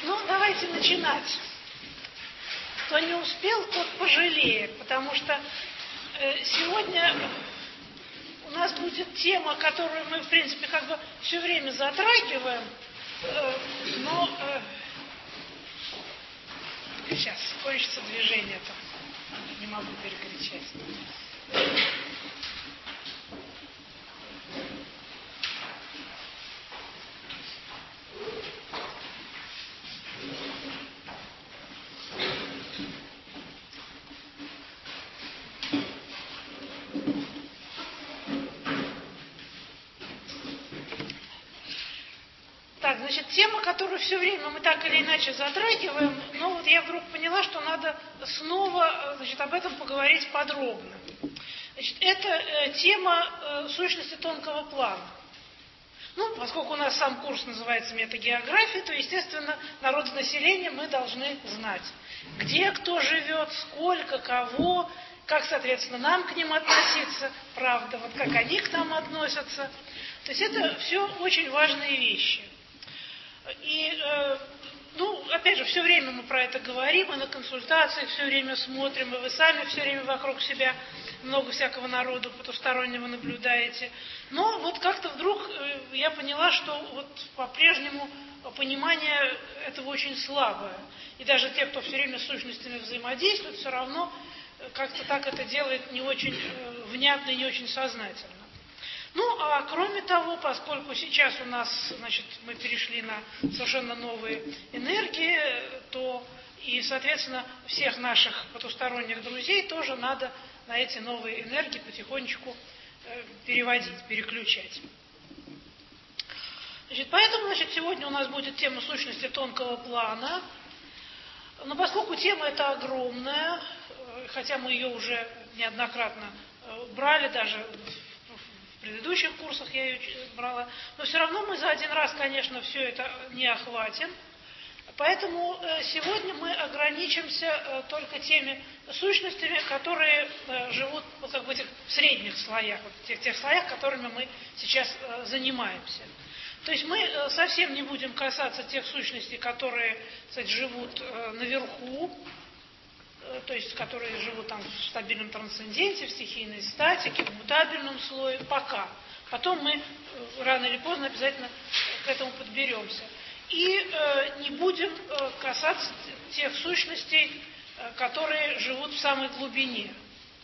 Ну, давайте начинать. Кто не успел, тот пожалеет, потому что сегодня у нас будет тема, которую мы, в принципе, как бы все время затрагиваем, но сейчас кончится движение-то, не могу перекричать. Так, значит, тема, которую все время мы так или иначе затрагиваем, но вот я вдруг поняла, что надо снова, значит, об этом поговорить подробно. Значит, это тема сущности тонкого плана. Ну, поскольку у нас сам курс называется метагеография, то, естественно, народонаселение мы должны знать. Где кто живет, сколько, кого, как, соответственно, нам к ним относиться, правда, вот как они к нам относятся. То есть это все очень важные вещи. И, опять же, все время мы про это говорим, и на консультациях все время смотрим, и вы сами все время вокруг себя много всякого народу потустороннего наблюдаете. Но вот как-то вдруг я поняла, что вот по-прежнему понимание этого очень слабое. И даже те, кто все время с сущностями взаимодействует, все равно как-то так это делает не очень внятно и не очень сознательно. Ну, а кроме того, поскольку сейчас у нас, значит, мы перешли на совершенно новые энергии, то и, соответственно, всех наших потусторонних друзей тоже надо на эти новые энергии потихонечку переводить, переключать. Значит, поэтому, значит, сегодня у нас будет тема сущности тонкого плана. Но поскольку тема эта огромная, хотя мы ее уже неоднократно брали, даже в предыдущих курсах я ее брала, но все равно мы за один раз, конечно, все это не охватим. Поэтому сегодня мы ограничимся только теми сущностями, которые живут вот, как бы, в средних слоях, вот, тех слоях, которыми мы сейчас занимаемся. То есть мы совсем не будем касаться тех сущностей, которые, кстати, живут наверху, то есть которые живут там в стабильном трансценденте, в стихийной статике, в мутабельном слое, пока. Потом мы рано или поздно обязательно к этому подберемся. И не будем касаться тех сущностей, которые живут в самой глубине.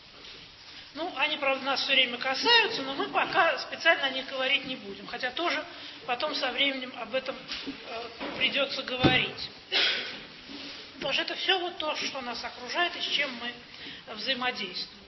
Ну, они, правда, нас все время касаются, но мы пока специально о них говорить не будем. Хотя тоже потом со временем об этом придется говорить. Потому что это все вот то, что нас окружает и с чем мы взаимодействуем.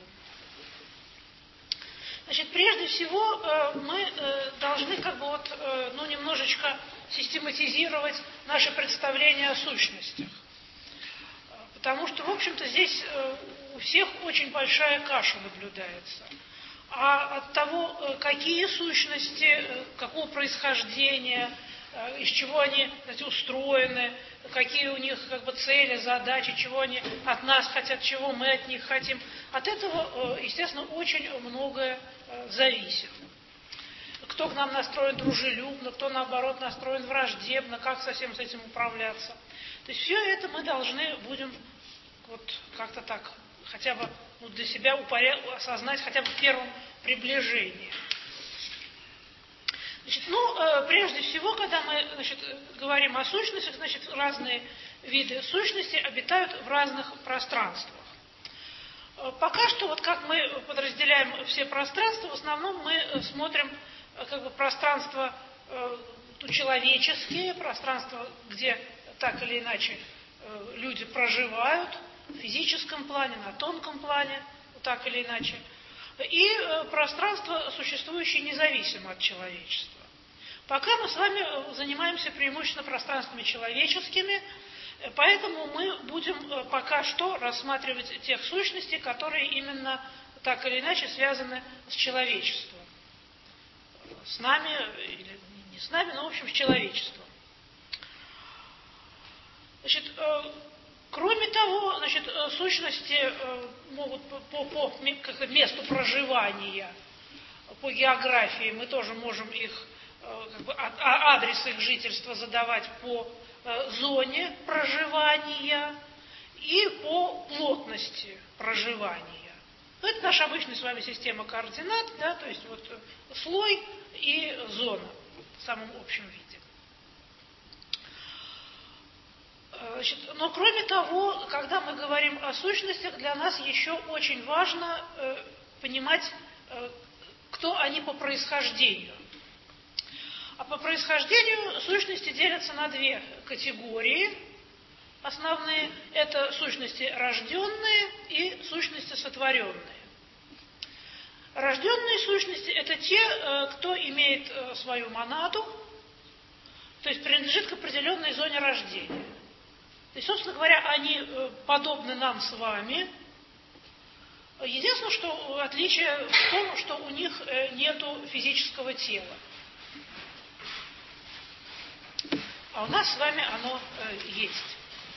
Значит, прежде всего мы должны как бы вот, немножечко систематизировать наши представления о сущностях. Потому что, в общем-то, здесь у всех очень большая каша наблюдается. А от того, какие сущности, какого происхождения, из чего они, знаете, устроены, какие у них как бы цели, задачи, чего они от нас хотят, чего мы от них хотим. От этого, естественно, очень многое зависит. Кто к нам настроен дружелюбно, кто, наоборот, настроен враждебно, как со всем с этим управляться. То есть все это мы должны будем вот как-то так хотя бы для себя осознать хотя бы в первом приближении. Значит, прежде всего, когда мы, значит, говорим о сущностях, значит, разные виды сущностей обитают в разных пространствах. Пока что, вот как мы подразделяем все пространства, в основном мы смотрим как бы пространства человеческие, пространства, где так или иначе люди проживают, в физическом плане, на тонком плане, так или иначе, и пространства, существующие независимо от человечества. Пока мы с вами занимаемся преимущественно пространствами человеческими, поэтому мы будем пока что рассматривать тех сущностей, которые именно так или иначе связаны с человечеством. С нами, или не с нами, но в общем с человечеством. Значит, кроме того, значит, сущности могут по месту проживания, по географии, мы тоже можем их, как бы, адрес их жительства задавать по зоне проживания и по плотности проживания. Это наша обычная с вами система координат, да, то есть вот слой и зона в самом общем виде. Но кроме того, когда мы говорим о сущностях, для нас еще очень важно понимать, кто они по происхождению. А по происхождению сущности делятся на две категории основные. Это сущности рожденные и сущности сотворенные. Рожденные сущности – это те, кто имеет свою монаду, то есть принадлежит к определенной зоне рождения. То есть, собственно говоря, они подобны нам с вами. Единственное, что отличие в том, что у них нету физического тела. А у нас с вами оно есть.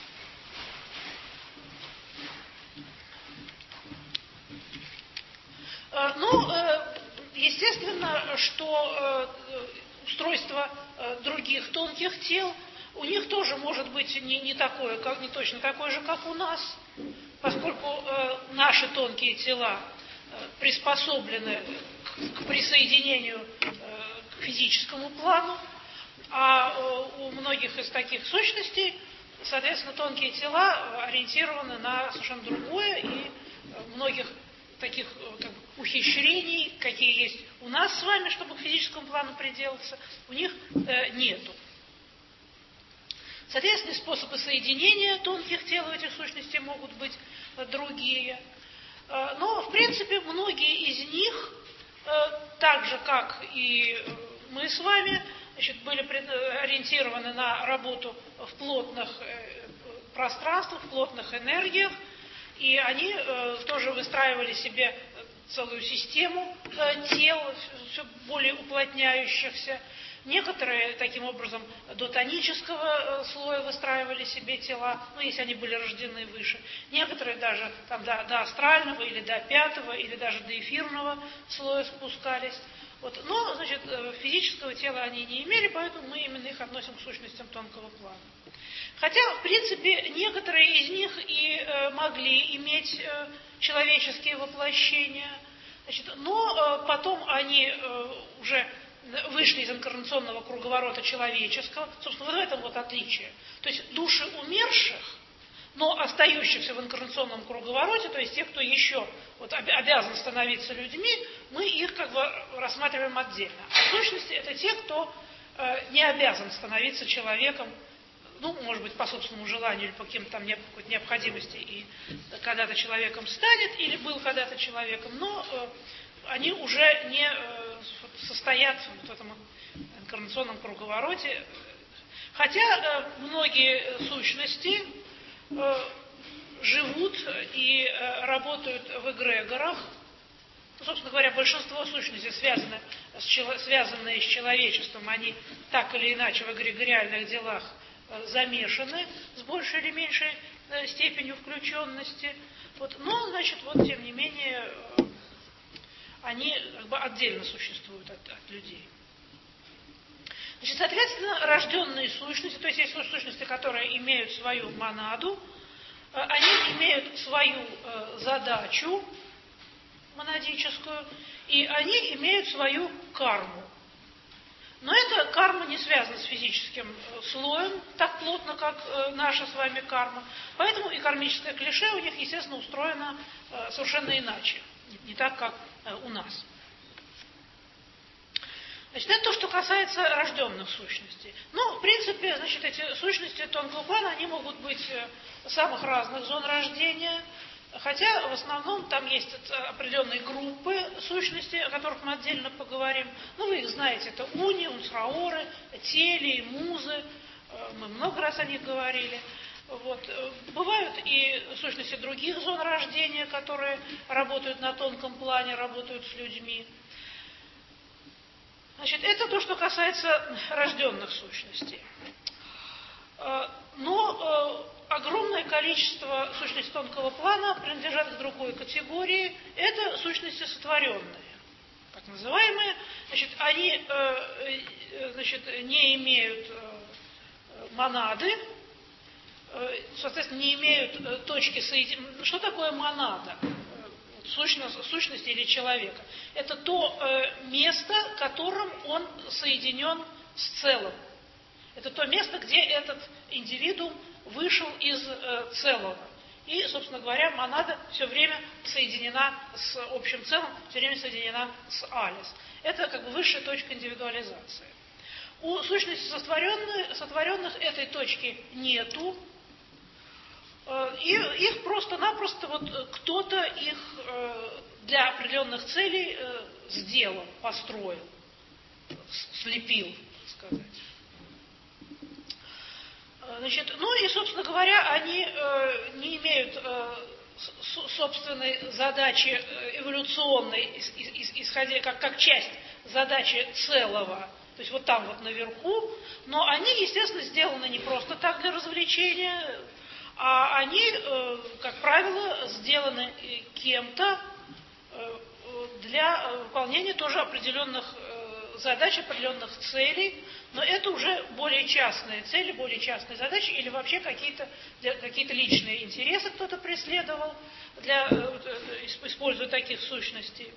Естественно, что устройство других тонких тел у них тоже может быть не точно такое же, как у нас, поскольку наши тонкие тела приспособлены к присоединению к физическому плану, а у многих из таких сущностей, соответственно, тонкие тела ориентированы на совершенно другое, и многих таких ухищрений, какие есть у нас с вами, чтобы к физическому плану приделаться, у них нету. Соответственно, способы соединения тонких тел этих сущностей могут быть другие. Но, в принципе, многие из них, так же, как и мы с вами, были ориентированы на работу в плотных пространствах, в плотных энергиях, и они тоже выстраивали себе целую систему тел, все более уплотняющихся. Некоторые таким образом до тонического слоя выстраивали себе тела, если они были рождены выше. Некоторые даже до астрального или до пятого, или даже до эфирного слоя спускались. Но, физического тела они не имели, поэтому мы именно их относим к сущностям тонкого плана. Хотя, в принципе, некоторые из них и могли иметь человеческие воплощения, но потом они уже вышли из инкарнационного круговорота человеческого. Собственно, в этом отличие. То есть души умерших, но остающихся в инкарнационном круговороте, то есть те, кто еще обязан становиться людьми, мы их рассматриваем отдельно. А в сущности это те, кто не обязан становиться человеком, может быть, по собственному желанию или по каким-то какой-то необходимости, и когда-то человеком станет, или был когда-то человеком, но они уже не состоят в этом инкарнационном круговороте. Хотя многие сущности живут и работают в эгрегорах. Собственно говоря, большинство сущностей, связанные с человечеством, они так или иначе в эгрегориальных делах замешаны с большей или меньшей степенью включенности. Но, тем не менее, они отдельно существуют от людей. Соответственно, рожденные сущности, то есть есть сущности, которые имеют свою монаду, они имеют свою задачу монадическую, и они имеют свою карму. Но эта карма не связана с физическим слоем так плотно, как наша с вами карма. Поэтому и кармическое клише у них, естественно, устроено совершенно иначе. Не так, как у нас. Это то, что касается рожденных сущностей. В принципе, эти сущности тонкого плана, они могут быть самых разных зон рождения, хотя в основном там есть определенные группы сущностей, о которых мы отдельно поговорим. Вы их знаете, это уни, унсраоры, телии, музы, мы много раз о них говорили. Бывают и сущности других зон рождения, которые работают на тонком плане, работают с людьми. Это то, что касается рожденных сущностей. Но огромное количество сущностей тонкого плана принадлежат к другой категории. Это сущности сотворенные, так называемые. Они не имеют монады, соответственно, не имеют точки соединения. Что такое монада? Сущности или человека? Это то место, которым он соединен с целым. Это то место, где этот индивидуум вышел из целого. И, собственно говоря, монада все время соединена с общим целым, все время соединена с алис. Это как бы высшая точка индивидуализации. У сущностей сотворенных этой точки нету. И их просто-напросто кто-то их для определенных целей сделал, построил, слепил, так сказать. И, собственно говоря, они не имеют собственной задачи эволюционной, исходя как часть задачи целого, то есть там наверху, но они, естественно, сделаны не просто так для развлечения, а они, как правило, сделаны кем-то для выполнения тоже определенных задач, определенных целей, но это уже более частные цели, более частные задачи, или вообще какие-то личные интересы кто-то преследовал, используя таких сущностей.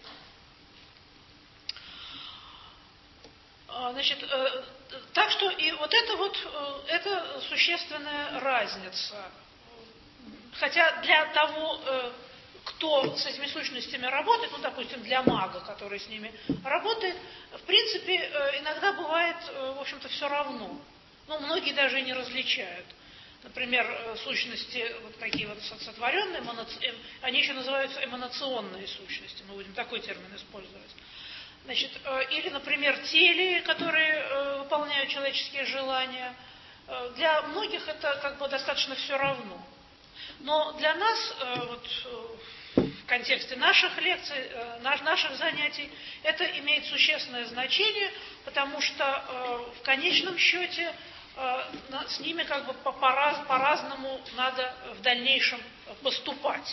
Так что и это существенная разница. Хотя для того, кто с этими сущностями работает, допустим, для мага, который с ними работает, в принципе, иногда бывает, в общем-то, все равно. Многие даже и не различают. Например, сущности такие сотворенные, они еще называются эманационные сущности, мы будем такой термин использовать. Или, например, теле, которые выполняют человеческие желания. Для многих это достаточно все равно. Но для нас, в контексте наших лекций, наших занятий, это имеет существенное значение, потому что в конечном счете с ними по-разному надо в дальнейшем поступать.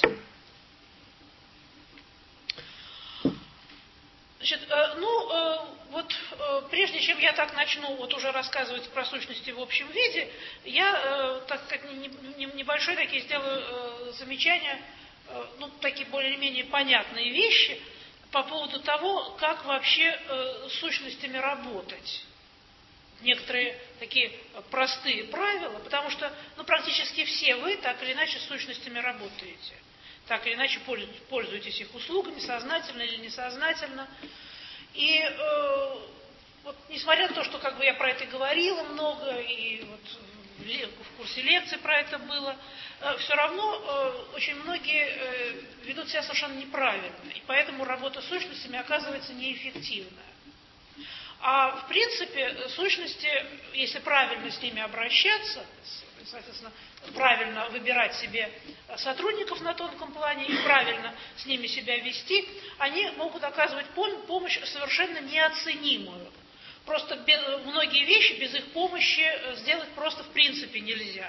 Прежде чем я так начну уже рассказывать про сущности в общем виде, я, небольшое такие сделаю замечания, такие более-менее понятные вещи по поводу того, как вообще с сущностями работать. Некоторые такие простые правила, потому что, практически все вы так или иначе с сущностями работаете. Так или иначе пользуетесь их услугами, сознательно или несознательно. И несмотря на то, что я про это говорила много, и в курсе лекций про это было, все равно очень многие ведут себя совершенно неправильно. И поэтому работа с сущностями оказывается неэффективная. А в принципе сущности, если правильно с ними обращаться, соответственно, правильно выбирать себе сотрудников на тонком плане и правильно с ними себя вести, они могут оказывать помощь совершенно неоценимую. Просто многие вещи без их помощи сделать просто в принципе нельзя.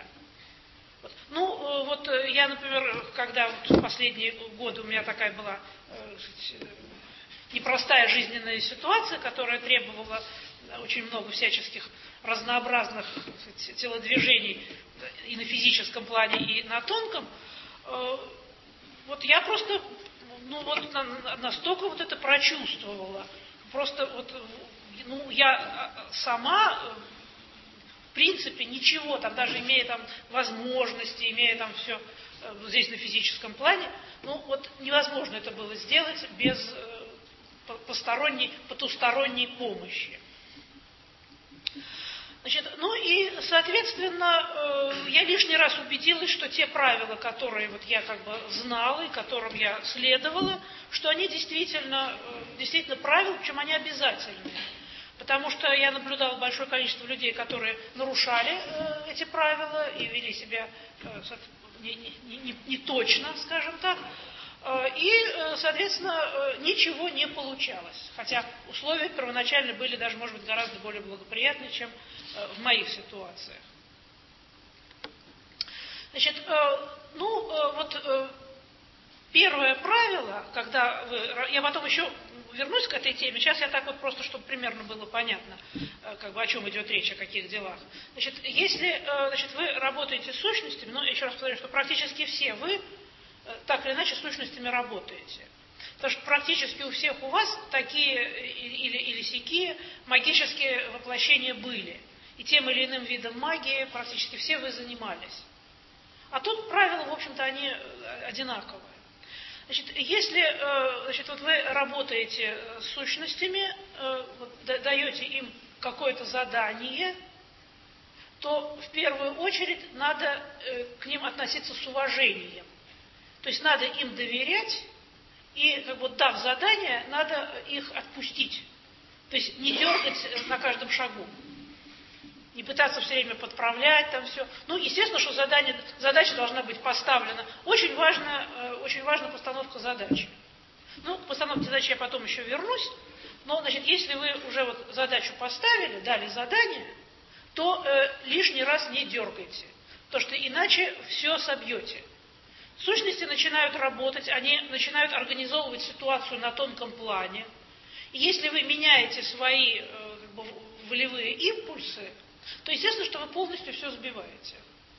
Я, например, когда в последние годы у меня такая была непростая жизненная ситуация, которая требовала очень много всяческих разнообразных телодвижений и на физическом плане, и на тонком, я просто настолько это прочувствовала. Просто я сама в принципе ничего, даже имея возможности, имея все здесь на физическом плане, невозможно это было сделать без потусторонней помощи. И, соответственно, я лишний раз убедилась, что те правила, которые я знала и которым я следовала, что они действительно правила, причем они обязательные. Потому что я наблюдала большое количество людей, которые нарушали эти правила и вели себя не точно, скажем так. И, соответственно, ничего не получалось. Хотя условия первоначально были даже, может быть, гораздо более благоприятные, чем в моих ситуациях. Первое правило, когда я потом еще вернусь к этой теме. Сейчас я так вот просто, чтобы примерно было понятно, как бы о чем идет речь, о каких делах. Значит, если вы работаете с сущностями, ну, еще раз повторю, что практически все вы так или иначе с сущностями работаете. Потому что практически у всех у вас такие или сякие магические воплощения были. И тем или иным видом магии практически все вы занимались. А тут правила, в общем-то, они одинаковые. Значит, если вы работаете с сущностями, даете им какое-то задание, то в первую очередь надо к ним относиться с уважением. То есть надо им доверять, и, дав задание, надо их отпустить. То есть не дергать на каждом шагу. Не пытаться все время подправлять там все. Ну, естественно, что задача должна быть поставлена. Очень важна постановка задачи. Ну, к постановке задачи я потом еще вернусь. Но, если вы уже задачу поставили, дали задание, то лишний раз не дергайте. Потому что иначе все собьете. Сущности начинают работать, они начинают организовывать ситуацию на тонком плане. И если вы меняете свои волевые импульсы, то естественно, что вы полностью все сбиваете.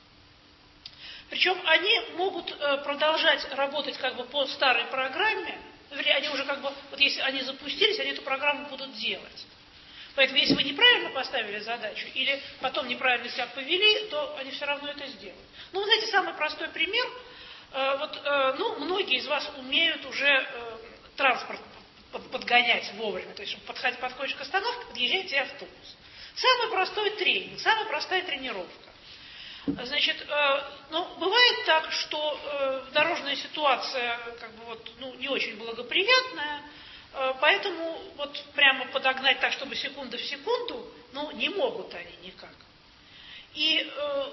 Причем они могут продолжать работать по старой программе, они уже если они запустились, они эту программу будут делать. Поэтому если вы неправильно поставили задачу или потом неправильно себя повели, то они все равно это сделают. Ну, знаете, самый простой пример. Многие из вас умеют уже транспорт подгонять вовремя. То есть, подходишь к остановке, подъезжаете автобус. Самый простой тренинг, самая простая тренировка. Значит, бывает так, что дорожная ситуация не очень благоприятная, поэтому прямо подогнать так, чтобы секунда в секунду, не могут они никак. И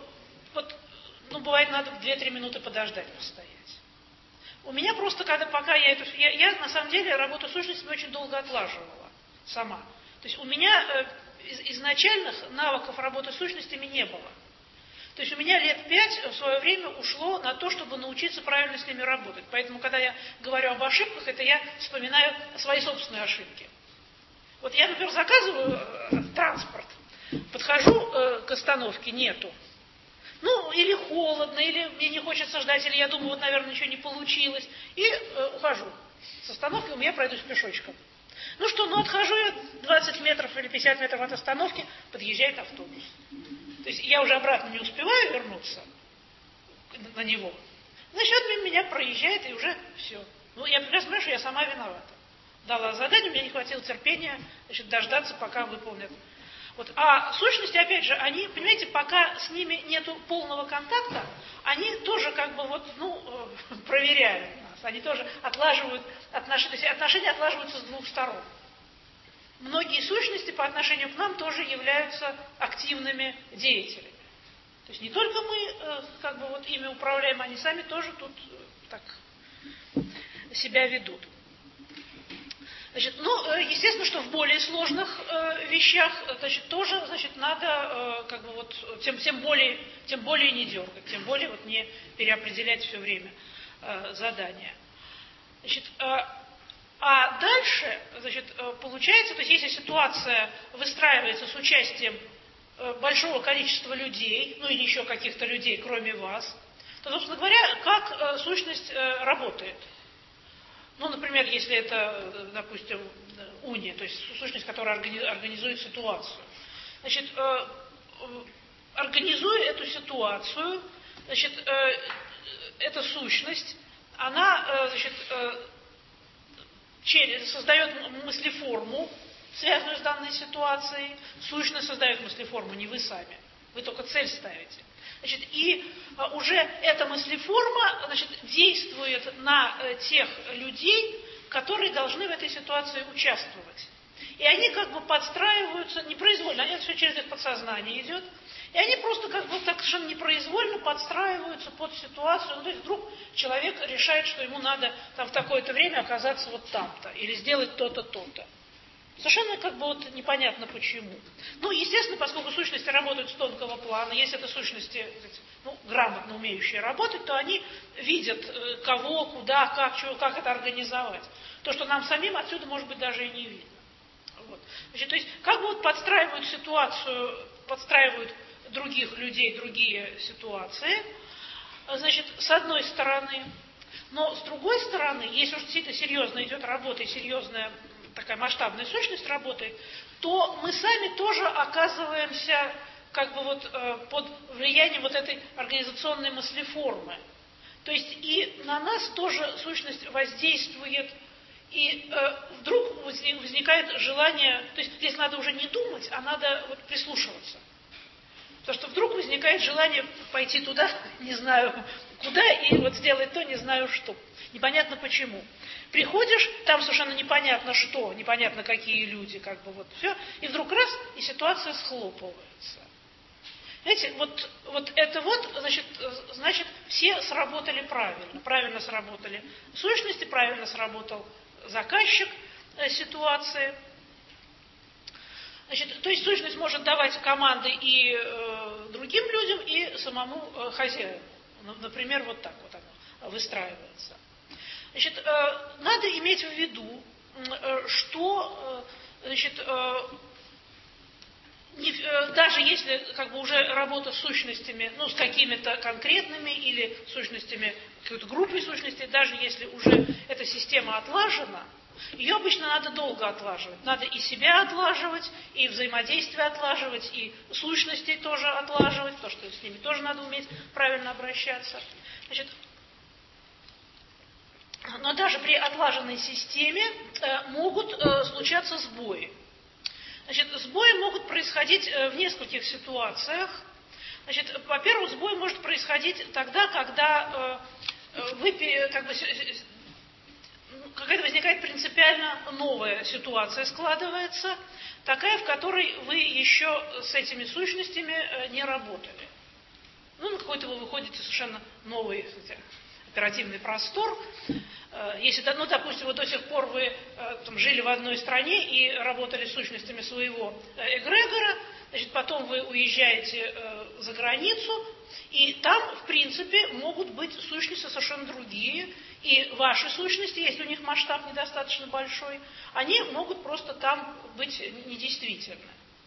бывает, надо 2-3 минуты подождать, постоять. У меня просто, я на самом деле работу с сущностями очень долго отлаживала сама. То есть у меня изначальных навыков работы с сущностями не было. То есть у меня лет 5 в свое время ушло на то, чтобы научиться правильно с ними работать. Поэтому, когда я говорю об ошибках, это я вспоминаю свои собственные ошибки. Я, например, заказываю транспорт, подхожу к остановке, нету. Или холодно, или мне не хочется ждать, или я думаю, наверное, ничего не получилось. И ухожу с остановки, у меня пройдусь пешочком. Отхожу я 20 метров или 50 метров от остановки, подъезжает автобус. То есть я уже обратно не успеваю вернуться на него. Значит, он мимо меня проезжает, и уже все. Я прекрасно понимаю, что я сама виновата. Дала задание, мне не хватило терпения, дождаться, пока выполнят. А сущности, опять же, они, понимаете, пока с ними нету полного контакта, они тоже проверяют нас. Они тоже отлаживают отношения. То есть отношения отлаживаются с двух сторон. Многие сущности по отношению к нам тоже являются активными деятелями. То есть не только мы ими управляем, они сами тоже тут так себя ведут. Естественно, что в более сложных вещах, тоже, надо, тем более не дергать, тем более не переопределять все время задания. А дальше, получается, то есть если ситуация выстраивается с участием большого количества людей, или еще каких-то людей, кроме вас, то, собственно говоря, как сущность работает? Например, если это, допустим, уния, то есть сущность, которая организует ситуацию. Организуя эту ситуацию, эта сущность, она, создает мыслеформу, связанную с данной ситуацией. Сущность создает мыслеформу, не вы сами. Вы только цель ставите. И уже эта мыслеформа, действует на тех людей, которые должны в этой ситуации участвовать. И они подстраиваются непроизвольно, это все через их подсознание идет, и они просто так совершенно непроизвольно подстраиваются под ситуацию. То есть вдруг человек решает, что ему надо в такое-то время оказаться там-то, или сделать то-то, то-то. Совершенно непонятно почему. Естественно, поскольку сущности работают с тонкого плана, если это сущности грамотно умеющие работать, то они видят, кого, куда, как, чего, как это организовать. То, что нам самим отсюда, может быть, даже и не видно. То есть, подстраивают ситуацию, подстраивают других людей, другие ситуации, с одной стороны. Но с другой стороны, если уж действительно серьезно идет работа и серьезная такая масштабная сущность работает, то мы сами тоже оказываемся под влиянием этой организационной мыслеформы. То есть и на нас тоже сущность воздействует, и вдруг возникает желание, то есть здесь надо уже не думать, а надо прислушиваться. Потому что вдруг возникает желание пойти туда, не знаю куда, и сделать то, не знаю что. Непонятно почему. Приходишь, там совершенно непонятно что, непонятно какие люди, все, и вдруг раз, и ситуация схлопывается. Знаете, значит, все сработали правильно. Правильно сработали сущности, правильно сработал заказчик ситуации. То есть сущность может давать команды и другим людям, и самому хозяину. Например, так оно выстраивается. Надо иметь в виду, что даже если уже работа с сущностями, с какими-то конкретными или сущностями, какой-то группой сущностей, даже если уже эта система отлажена, ее обычно надо долго отлаживать. Надо и себя отлаживать, и взаимодействие отлаживать, и сущностей тоже отлаживать, потому что с ними тоже надо уметь правильно обращаться. Но даже при отлаженной системе могут случаться сбои. Сбои могут происходить в нескольких ситуациях. Во-первых, сбой может происходить тогда, когда какая-то возникает принципиально новая ситуация, складывается, такая, в которой вы еще с этими сущностями не работали. На какой-то вы выходите совершенно новый оперативный простор. Если, допустим, до сих пор вы жили в одной стране и работали с сущностями своего эгрегора, потом вы уезжаете за границу, и там, в принципе, могут быть сущности совершенно другие, и ваши сущности, если у них масштаб недостаточно большой, они могут просто там быть недействительны.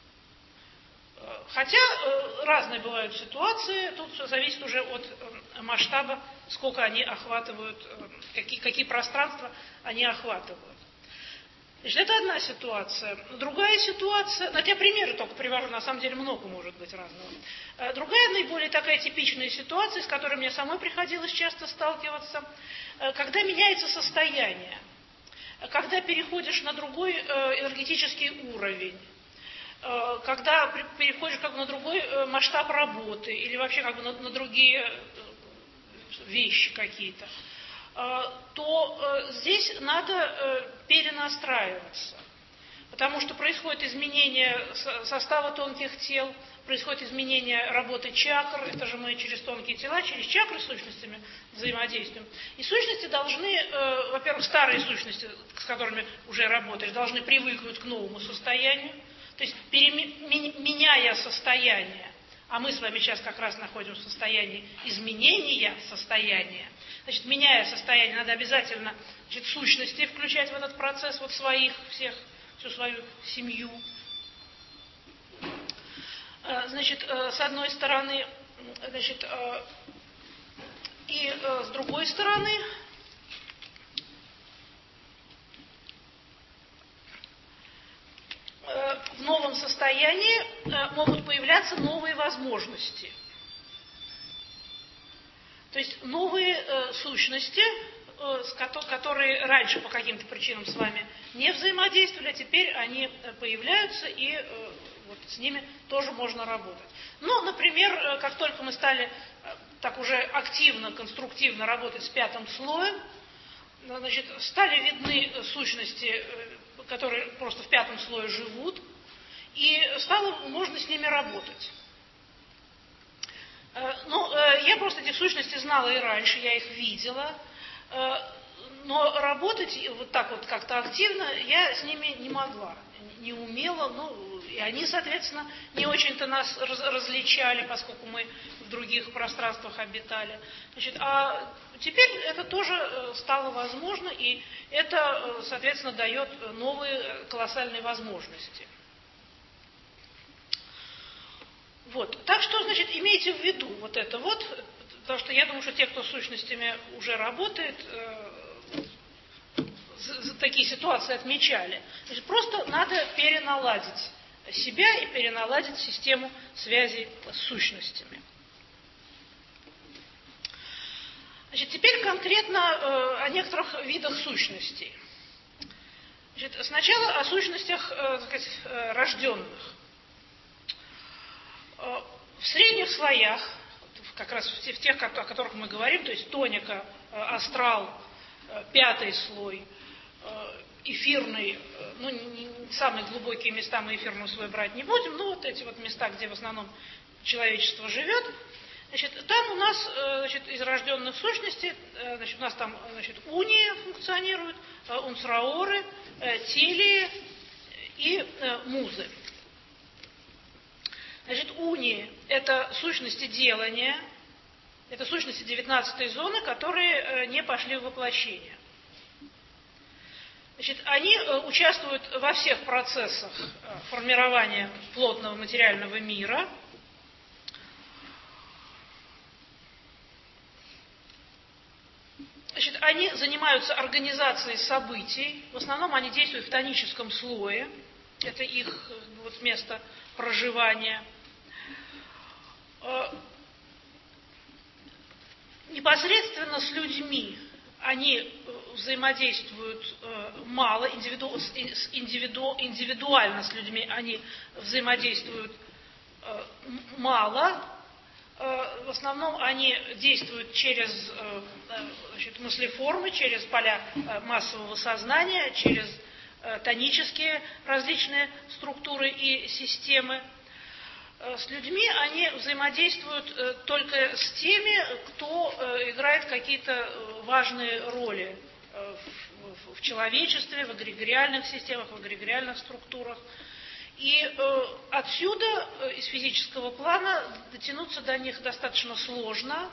Хотя разные бывают ситуации, тут все зависит уже от масштаба, сколько они охватывают, какие пространства они охватывают. Это одна ситуация. Другая ситуация, я примеры только привожу, на самом деле много может быть разного. Другая, наиболее такая типичная ситуация, с которой мне самой приходилось часто сталкиваться, когда меняется состояние, когда переходишь на другой энергетический уровень, когда переходишь на другой масштаб работы или вообще на другие вещи какие-то, то здесь надо перенастраиваться. Потому что происходит изменение состава тонких тел, происходит изменение работы чакр, это же мы через тонкие тела, через чакры с сущностями взаимодействуем. И сущности должны, во-первых, старые сущности, с которыми уже работаешь, должны привыкнуть к новому состоянию. То есть, меняя состояние, а мы с вами сейчас как раз находимся в состоянии изменения состояния, меняя состояние, надо обязательно сущности включать в этот процесс, своих всех, всю свою семью. С одной стороны, и с другой стороны, в новом состоянии могут появляться новые возможности. То есть новые сущности, которые раньше по каким-то причинам с вами не взаимодействовали, а теперь они появляются, и с ними тоже можно работать. Например, как только мы стали так уже активно, конструктивно работать с пятым слоем, стали видны сущности, которые просто в пятом слое живут, и стало можно с ними работать. Я просто этих сущностей знала и раньше, я их видела, но работать вот так вот как-то активно я с ними не могла, не умела, ну, и они, соответственно, не очень-то нас различали, поскольку мы в других пространствах обитали. Значит, а теперь это тоже стало возможно, и это, соответственно, дает новые колоссальные возможности. Вот. Так что, значит, имейте в виду вот это вот, потому что я думаю, что те, кто с сущностями уже работает, такие ситуации отмечали. Значит, просто надо переналадить себя и переналадить систему связи с сущностями. Значит, теперь конкретно о некоторых видах сущностей. Значит, сначала о сущностях, так сказать, рожденных. В средних слоях, как раз в тех, о которых мы говорим, то есть тоника, астрал, пятый слой, эфирный, ну, самые глубокие места мы эфирный слой брать не будем, но вот эти вот места, где в основном человечество живет, значит, там у нас, значит, из рожденных сущностей, значит, у нас там, значит, уния функционируют, унцраоры, телии и музы. Значит, унии – это сущности делания, это сущности 19-й зоны, которые не пошли в воплощение. Значит, они участвуют во всех процессах формирования плотного материального мира. Значит, они занимаются организацией событий. В основном они действуют в тоническом слое. Это их вот место проживания. Непосредственно с людьми они взаимодействуют мало, индивидуально с людьми они взаимодействуют мало. В основном они действуют через, значит, мыслеформы, через поля массового сознания, через тонические различные структуры и системы. С людьми они взаимодействуют только с теми, кто играет какие-то важные роли в человечестве, в эгрегориальных системах, в эгрегориальных структурах. И отсюда, из физического плана, дотянуться до них достаточно сложно.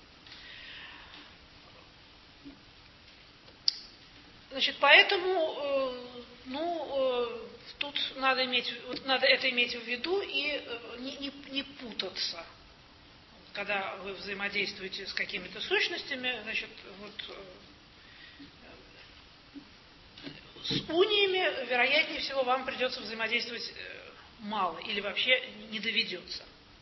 Значит, поэтому, тут надо это иметь в виду и не путаться. Когда вы взаимодействуете с какими-то сущностями, значит, вот с униями, вероятнее всего, вам придется взаимодействовать мало или вообще не доведется.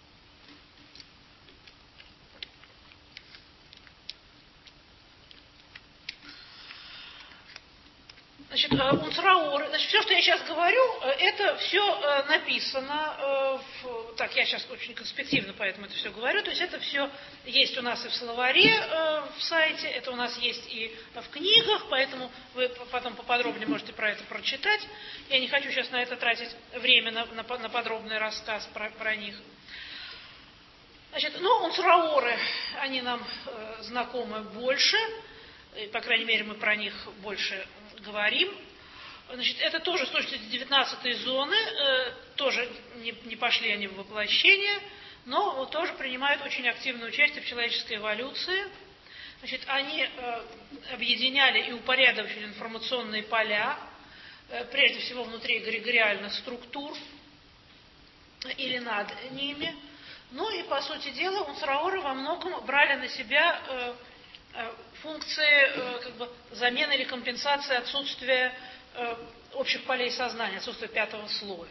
Значит, унцраоры, значит, все, что я сейчас говорю, это все написано, так, я сейчас очень конспективно поэтому это все говорю, то есть это все есть у нас и в словаре в сайте, это у нас есть и в книгах, поэтому вы потом поподробнее можете про это прочитать. Я не хочу сейчас на это тратить время, на подробный рассказ про них. Значит, унцраоры, они нам знакомы больше, по крайней мере, мы про них больше говорим. Значит, это тоже сущности 19-й зоны, тоже не пошли они в воплощение, но тоже принимают очень активное участие в человеческой эволюции. Значит, они объединяли и упорядочили информационные поля, прежде всего внутри эгрегориальных структур или над ними. Ну и, по сути дела, унцраоры во многом брали на себя функции замены или компенсации отсутствия общих полей сознания, отсутствия пятого слоя.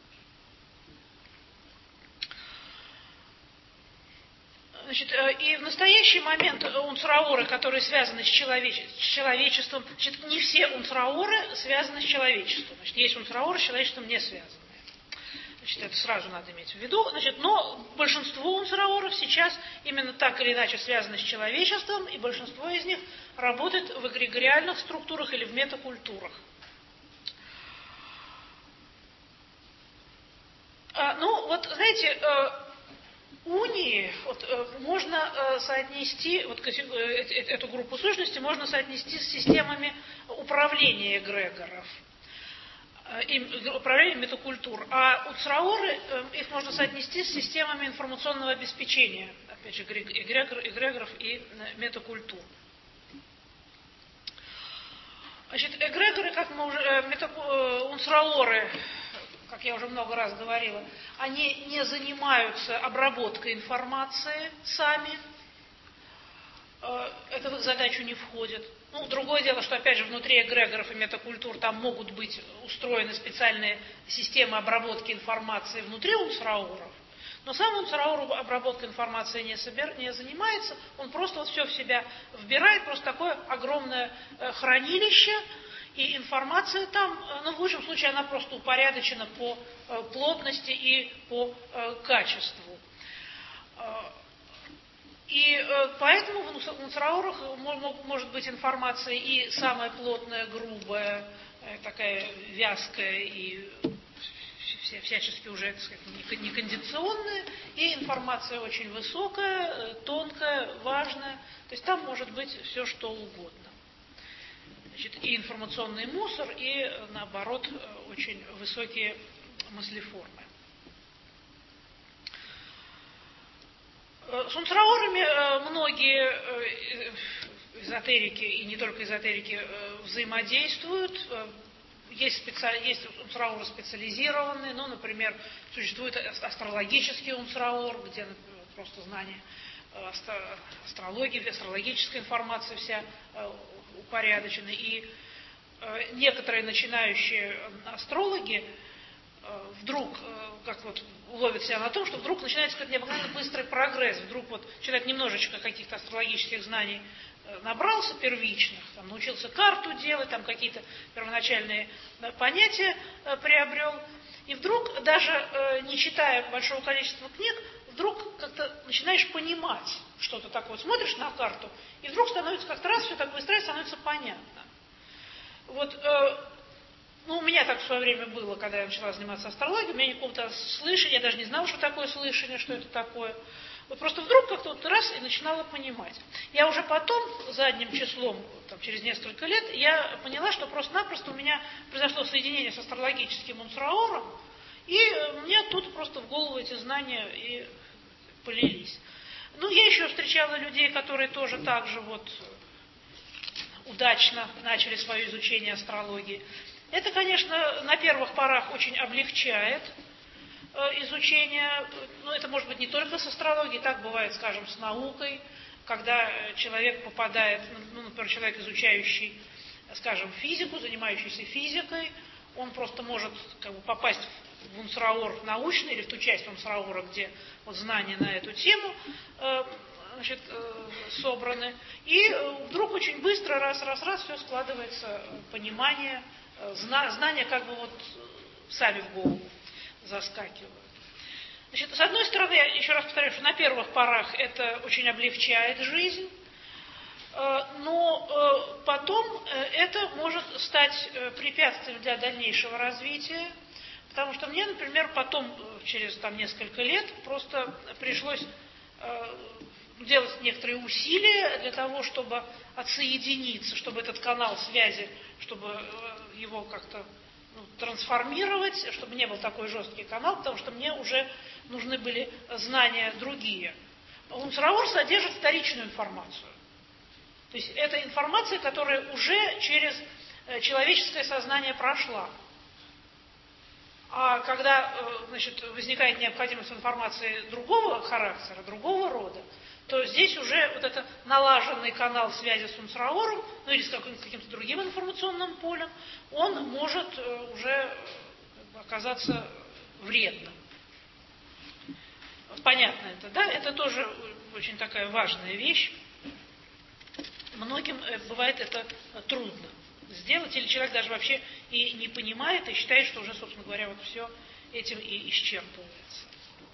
Значит, и в настоящий момент унцраоры, которые связаны с человечеством, значит, не все унцраоры связаны с человечеством. Значит, есть унцраоры с человечеством не связаны. Значит, это сразу надо иметь в виду. Значит, но большинство унцраоров сейчас именно так или иначе связаны с человечеством, и большинство из них работает в эгрегориальных структурах или в метакультурах. Знаете, унии можно соотнести, эту группу сущностей можно соотнести с системами управления эгрегоров, управления метакультур. А уцраоры, их можно соотнести с системами информационного обеспечения, опять же, эгрегоров и метакультур. Значит, эгрегоры, как мы уже, уцраоры, как я уже много раз говорила, они не занимаются обработкой информации сами. Это в их задачу не входит. Другое дело, что, опять же, внутри эгрегоров и метакультур там могут быть устроены специальные системы обработки информации внутри уцраоров. Но сам уцраур обработкой информации не занимается, он просто все в себя вбирает, просто такое огромное хранилище, и информация там, в лучшем случае, она просто упорядочена по плотности и по качеству. И поэтому в уцраорах может быть информация и самая плотная, грубая, такая вязкая и всячески уже, так сказать, некондиционная, и информация очень высокая, тонкая, важная. То есть там может быть все, что угодно. Значит, и информационный мусор, и, наоборот, очень высокие мыслеформы. С уцраорами многие эзотерики, и не только эзотерики, взаимодействуют. Есть уцраоры специализированные, например, существует астрологический уцраор, где просто знание астрологии, астрологическая информация вся упорядочена. И некоторые начинающие астрологи вдруг ловят себя на том, что вдруг начинается какой-то необыкновенно быстрый прогресс. Вдруг человек немножечко каких-то астрологических знаний набрался первичных, научился карту делать, какие-то первоначальные понятия приобрел. И вдруг, даже не читая большого количества книг, вдруг как-то начинаешь понимать что-то такое. Смотришь на карту, и вдруг становится как-то раз, все так быстро становится понятно. У меня так в свое время было, когда я начала заниматься астрологией, у меня никакого-то слышания, я даже не знала, что такое слышание, что это такое. Просто вдруг как-то раз и начинала понимать. Я уже потом, задним числом, через несколько лет, я поняла, что просто-напросто у меня произошло соединение с астрологическим уцраором, и мне тут просто в голову эти знания и полились. Я еще встречала людей, которые тоже так же удачно начали свое изучение астрологии. Это, конечно, на первых порах очень облегчает изучение, это может быть не только с астрологией, так бывает, скажем, с наукой, когда человек попадает, например, человек, изучающий, скажем, физику, занимающийся физикой, он просто может попасть в уцраор научный или в ту часть уцраора, где знания на эту тему собраны, и вдруг очень быстро, раз, все складывается, понимание, знания сами в голову заскакивают. С одной стороны, я еще раз повторяю, что на первых порах это очень облегчает жизнь, но потом это может стать препятствием для дальнейшего развития, потому что мне, например, потом, через несколько лет, просто пришлось делать некоторые усилия для того, чтобы отсоединиться, чтобы этот канал связи, чтобы его как-то трансформировать, чтобы не был такой жесткий канал, потому что мне уже нужны были знания другие. Уцраор содержит вторичную информацию. То есть это информация, которая уже через человеческое сознание прошла. А когда возникает необходимость в информации другого характера, другого рода, то здесь уже этот налаженный канал связи с уцраором, или с каким-то другим информационным полем, он может уже оказаться вредным. Понятно это, да? Это тоже очень такая важная вещь. Многим бывает это трудно сделать, или человек даже вообще и не понимает, и считает, что уже, собственно говоря, все этим и исчерпывается.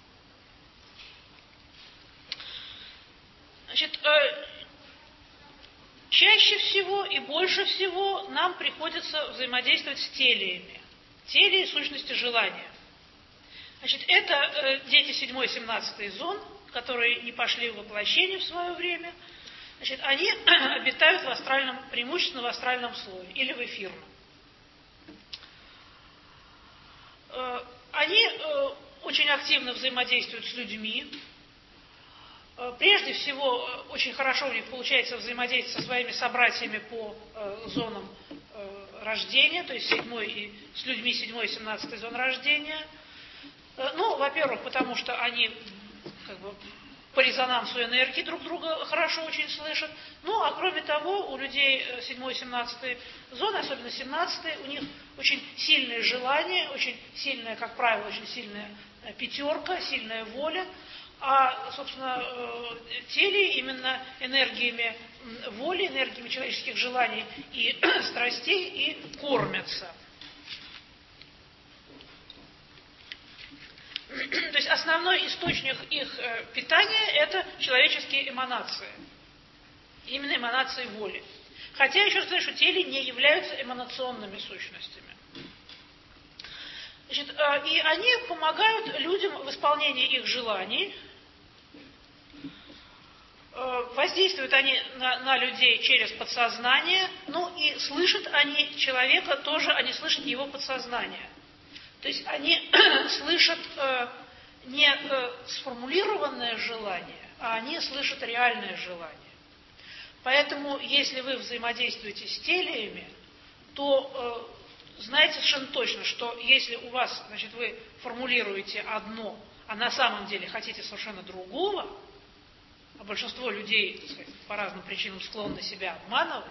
Чаще всего и больше всего нам приходится взаимодействовать с телиями. Телии – сущности желания. Это дети 7-17 зон, которые не пошли в воплощение в свое время, значит, они обитают преимущественно в астральном слое или в эфирном. Они очень активно взаимодействуют с людьми. Прежде всего, очень хорошо у них получается взаимодействовать со своими собратьями по зонам рождения, то есть с людьми 7 и 17 зон рождения. Ну, во-первых, потому что они по резонансу энергии друг друга хорошо очень слышат. Ну, а кроме того, у людей 7 и 17 зоны, особенно 17 у них очень сильные желания, очень сильная, как правило, очень сильная пятерка, сильная воля. А, собственно, теле именно энергиями воли, энергиями человеческих желаний и страстей и кормятся. То есть основной источник их питания – это человеческие эманации. Именно эманации воли. Хотя, еще раз говорю, что теле не являются эманационными сущностями. Значит, и они помогают людям в исполнении их желаний. Воздействуют они на людей через подсознание, ну и слышат они человека тоже, они слышат его подсознание. То есть они слышат не сформулированное желание, а они слышат реальное желание. Поэтому, если вы взаимодействуете с телиями, то знаете совершенно точно, что если у вас, значит, вы формулируете одно, а на самом деле хотите совершенно другого, а большинство людей, так сказать, по разным причинам склонны себя обманывать,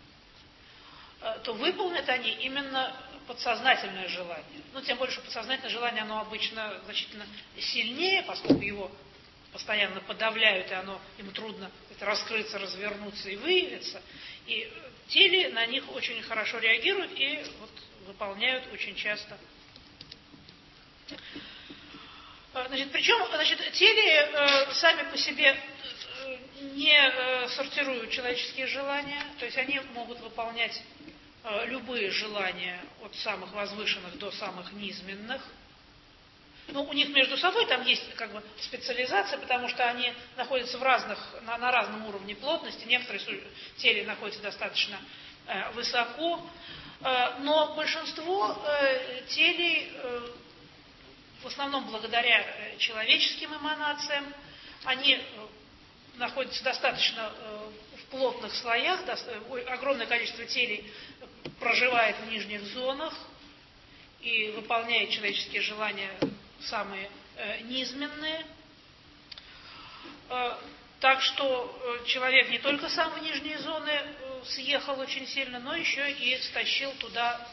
то выполнят они именно подсознательное желание. Ну, тем более, что подсознательное желание, оно обычно значительно сильнее, поскольку его постоянно подавляют, и ему трудно раскрыться, развернуться и выявиться. И теле на них очень хорошо реагируют и выполняют очень часто. Причем, теле сами по себе не сортируют человеческие желания, то есть они могут выполнять любые желания от самых возвышенных до самых низменных. Но у них между собой там есть специализация, потому что они находятся на разном уровне плотности. Некоторые теле находятся достаточно высоко, но большинство телей, в основном благодаря человеческим эманациям, они находятся достаточно в плотных слоях, огромное количество телей проживает в нижних зонах и выполняет человеческие желания самые низменные. Так что человек не только в самые нижние зоны съехал очень сильно, но еще и стащил туда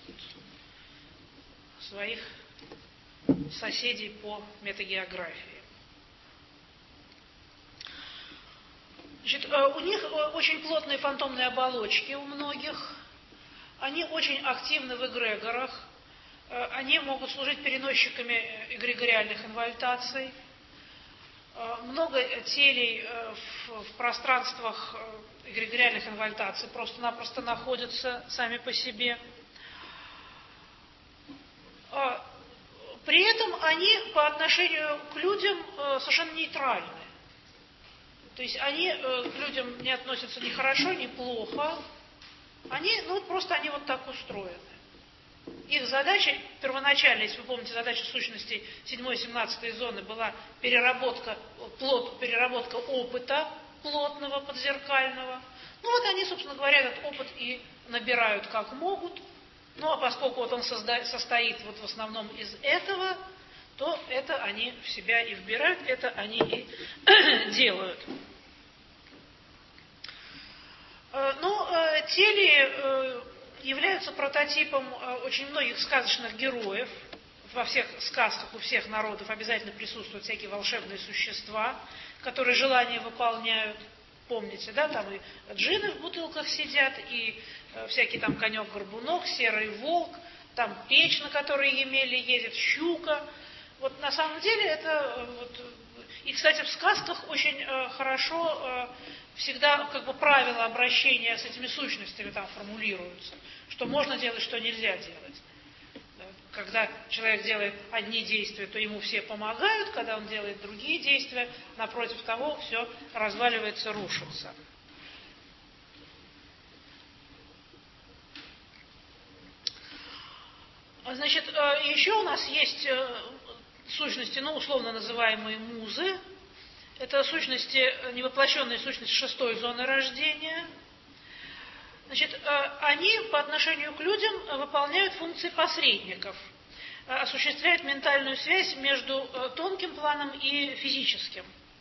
своих соседей по метагеографии. У них очень плотные фантомные оболочки у многих. Они очень активны в эгрегорах. Они могут служить переносчиками эгрегориальных инвольтаций. Много телей в пространствах эгрегориальных инвольтаций просто-напросто находятся сами по себе. При этом они по отношению к людям совершенно нейтральны. То есть они к людям не относятся ни хорошо, ни плохо. Они вот так устроены. Их задача первоначально, если вы помните, задача сущностей 7 и 17 зоны была переработка опыта плотного, подзеркального. Они, собственно говоря, этот опыт и набирают как могут. Ну, а поскольку он состоит в основном из этого, то это они в себя и вбирают, это они и делают. Теле являются прототипом очень многих сказочных героев. Во всех сказках у всех народов обязательно присутствуют всякие волшебные существа, которые желания выполняют. Помните, да, там и джинны в бутылках сидят, и всякий там конек-горбунок, серый волк, там печь, на которой Емеля едет, щука. На самом деле это И, кстати, в сказках очень хорошо всегда правила обращения с этими сущностями там формулируются, что можно делать, что нельзя делать. когда человек делает одни действия, то ему все помогают, когда он делает другие действия, напротив того, все разваливается, рушится. Значит, еще у нас есть сущности, условно называемые музы. Это сущности, невоплощенные сущности шестой зоны рождения. Значит, они по отношению к людям выполняют функции посредников, осуществляют ментальную связь между тонким планом и физическим.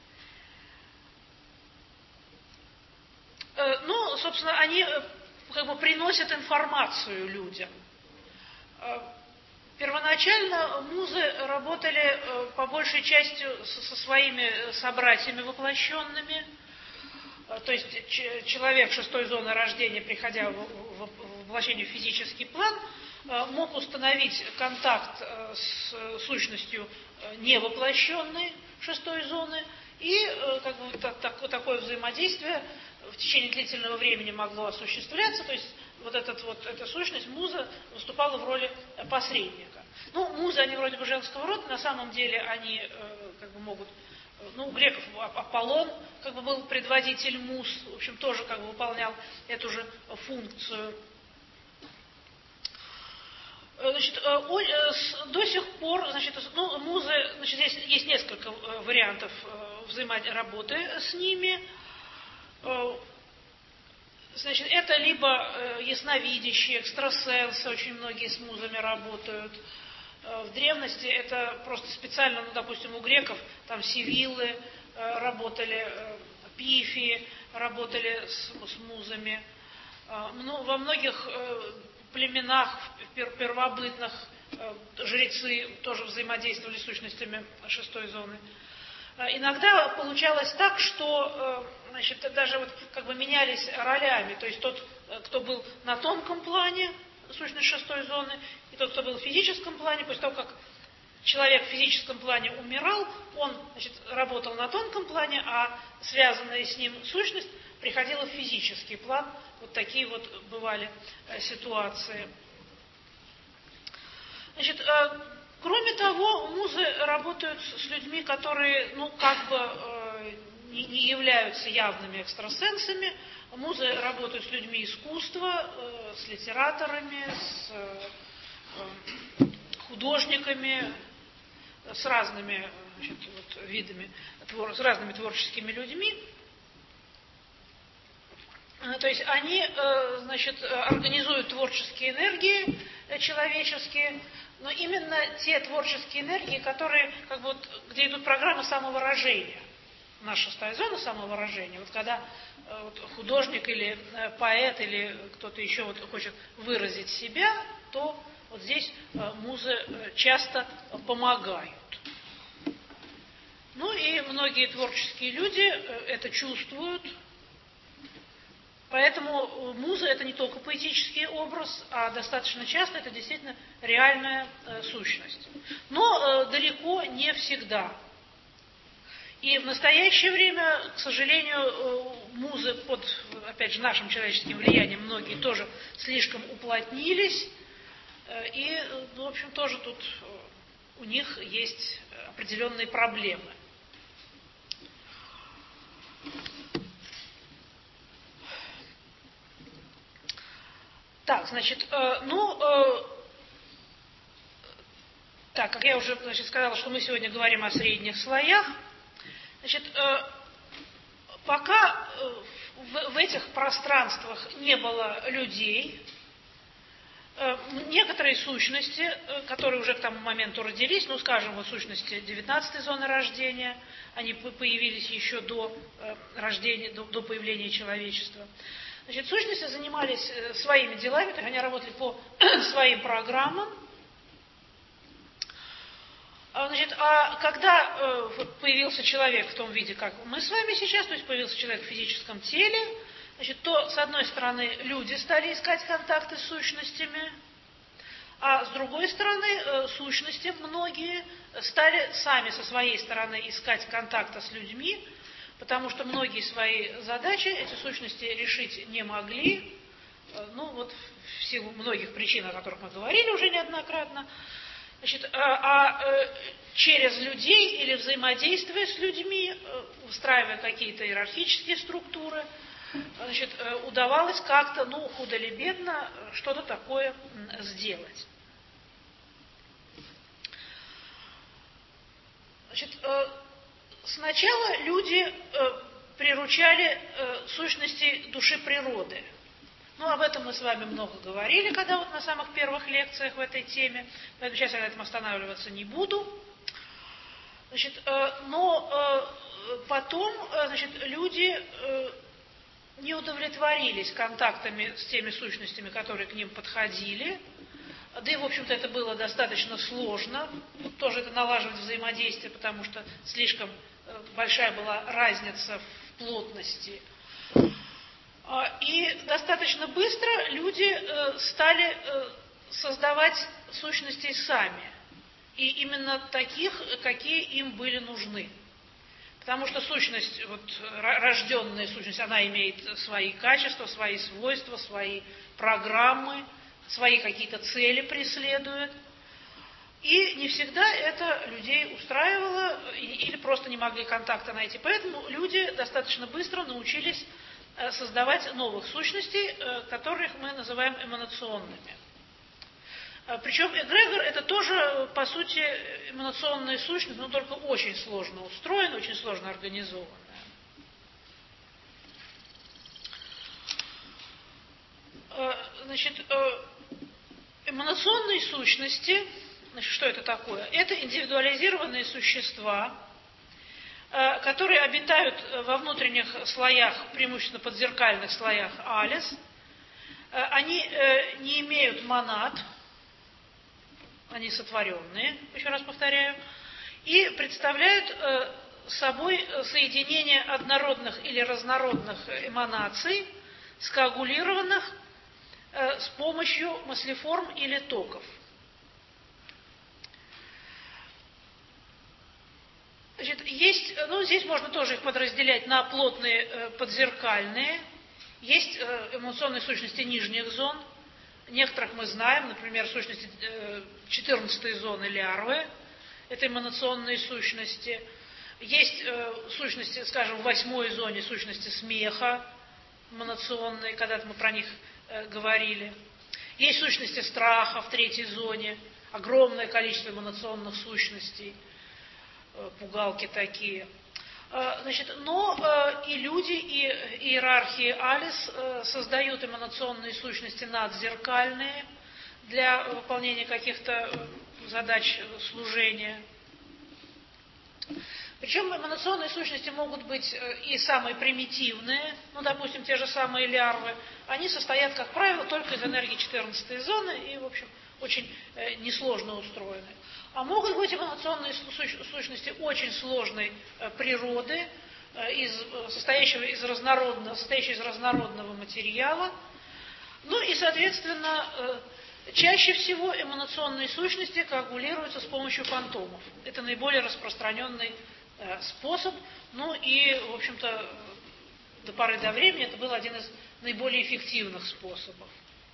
Собственно, они приносят информацию людям. Первоначально музы работали по большей части со своими собратьями воплощенными. То есть человек шестой зоны рождения, приходя в воплощение в физический план, мог установить контакт с сущностью невоплощенной шестой зоны, и такое взаимодействие в течение длительного времени могло осуществляться, то есть эта сущность, муза, выступала в роли посредника. Музы, они вроде бы женского рода, на самом деле они могут, у греков Аполлон был предводитель муз, в общем, тоже выполнял эту же функцию. Значит, до сих пор, музы, здесь есть несколько вариантов работы с ними. Значит, это либо ясновидящие, экстрасенсы, очень многие с музами работают. В древности это просто специально, допустим, у греков там сивиллы работали, пифии работали с музами. Во многих племенах первобытных жрецы тоже взаимодействовали с сущностями шестой зоны. Иногда получалось так, что даже менялись ролями. То есть тот, кто был на тонком плане, сущность шестой зоны, и тот, кто был в физическом плане, после того, как человек в физическом плане умирал, он работал на тонком плане, а связанная с ним сущность приходила в физический план. Вот такие бывали ситуации. Кроме того, музы работают с людьми, которые, не являются явными экстрасенсами. Музы работают с людьми искусства, с литераторами, с художниками, с разными видами, с разными творческими людьми. То есть они, организуют творческие энергии человеческие, но именно те творческие энергии, которые, где идут программы самовыражения. Наша шестая зона самовыражения. Когда художник или поэт или кто-то еще хочет выразить себя, то здесь музы часто помогают. И многие творческие люди это чувствуют. Поэтому муза – это не только поэтический образ, а достаточно часто это действительно реальная сущность. Но далеко не всегда. И в настоящее время, к сожалению, музы под, опять же, нашим человеческим влиянием многие тоже слишком уплотнились. И, в общем, тоже тут у них есть определенные проблемы. Так, как я уже сказала, что мы сегодня говорим о средних слоях. Пока в этих пространствах не было людей, некоторые сущности, которые уже к тому моменту родились, сущности 19-й зоны рождения, они появились еще до рождения, до появления человечества. Сущности занимались своими делами, то есть они работали по своим программам. А когда появился человек в том виде, как мы с вами сейчас, то есть появился человек в физическом теле, то, с одной стороны, люди стали искать контакты с сущностями, а с другой стороны, сущности многие стали сами со своей стороны искать контакта с людьми, потому что многие свои задачи эти сущности решить не могли, ну вот в силу многих причин, о которых мы говорили уже неоднократно, значит, через людей или взаимодействуя с людьми, устраивая какие-то иерархические структуры, значит, удавалось как-то, ну, худо или бедно, что-то такое сделать. Значит, сначала люди приручали сущности души природы. Ну, об этом мы с вами много говорили, когда вот на самых первых лекциях в этой теме, поэтому сейчас я на этом останавливаться не буду. Значит, но потом, значит, люди не удовлетворились контактами с теми сущностями, которые к ним подходили, да и, в общем-то, это было достаточно сложно, тоже это налаживать взаимодействие, потому что слишком большая была разница в плотности. И достаточно быстро люди стали создавать сущности сами, и именно таких, какие им были нужны. Потому что сущность, вот, рожденная сущность, она имеет свои качества, свои свойства, свои программы, свои какие-то цели преследует. И не всегда это людей устраивало, или просто не могли контакта найти. Поэтому люди достаточно быстро научились создавать новых сущностей, которых мы называем эманационными. Причем эгрегор это тоже, по сути, эманационная сущность, но только очень сложно устроена, очень сложно организованная. Значит, эманационные сущности, значит, что это такое? Это индивидуализированные существа, которые обитают во внутренних слоях, преимущественно подзеркальных слоях алис. Они не имеют монад, они сотворенные, еще раз повторяю, и представляют собой соединение однородных или разнородных эманаций, скоагулированных с помощью маслеформ или токов. Значит, есть, ну, здесь можно тоже их подразделять на плотные подзеркальные, есть эманационные сущности нижних зон. Некоторых мы знаем, например, сущности 14-й зоны лярвы, это эманационные сущности. Есть сущности, скажем, в 8-й зоне сущности смеха, эманационные, когда-то мы про них говорили. Есть сущности страха в 3-й зоне, огромное количество эманационных сущностей, пугалки такие. Значит, но и люди, и иерархии алис создают эманационные сущности надзеркальные для выполнения каких-то задач служения. Причем эманационные сущности могут быть и самые примитивные, ну, допустим, те же самые лярвы, они состоят, как правило, только из энергии 14-й зоны и, в общем, очень несложно устроены. А могут быть эманационные сущности очень сложной природы, состоящие из разнородного материала. Ну и, соответственно, чаще всего эманационные сущности коагулируются с помощью фантомов. Это наиболее распространенный способ, ну и, в общем-то, до поры до времени это был один из наиболее эффективных способов.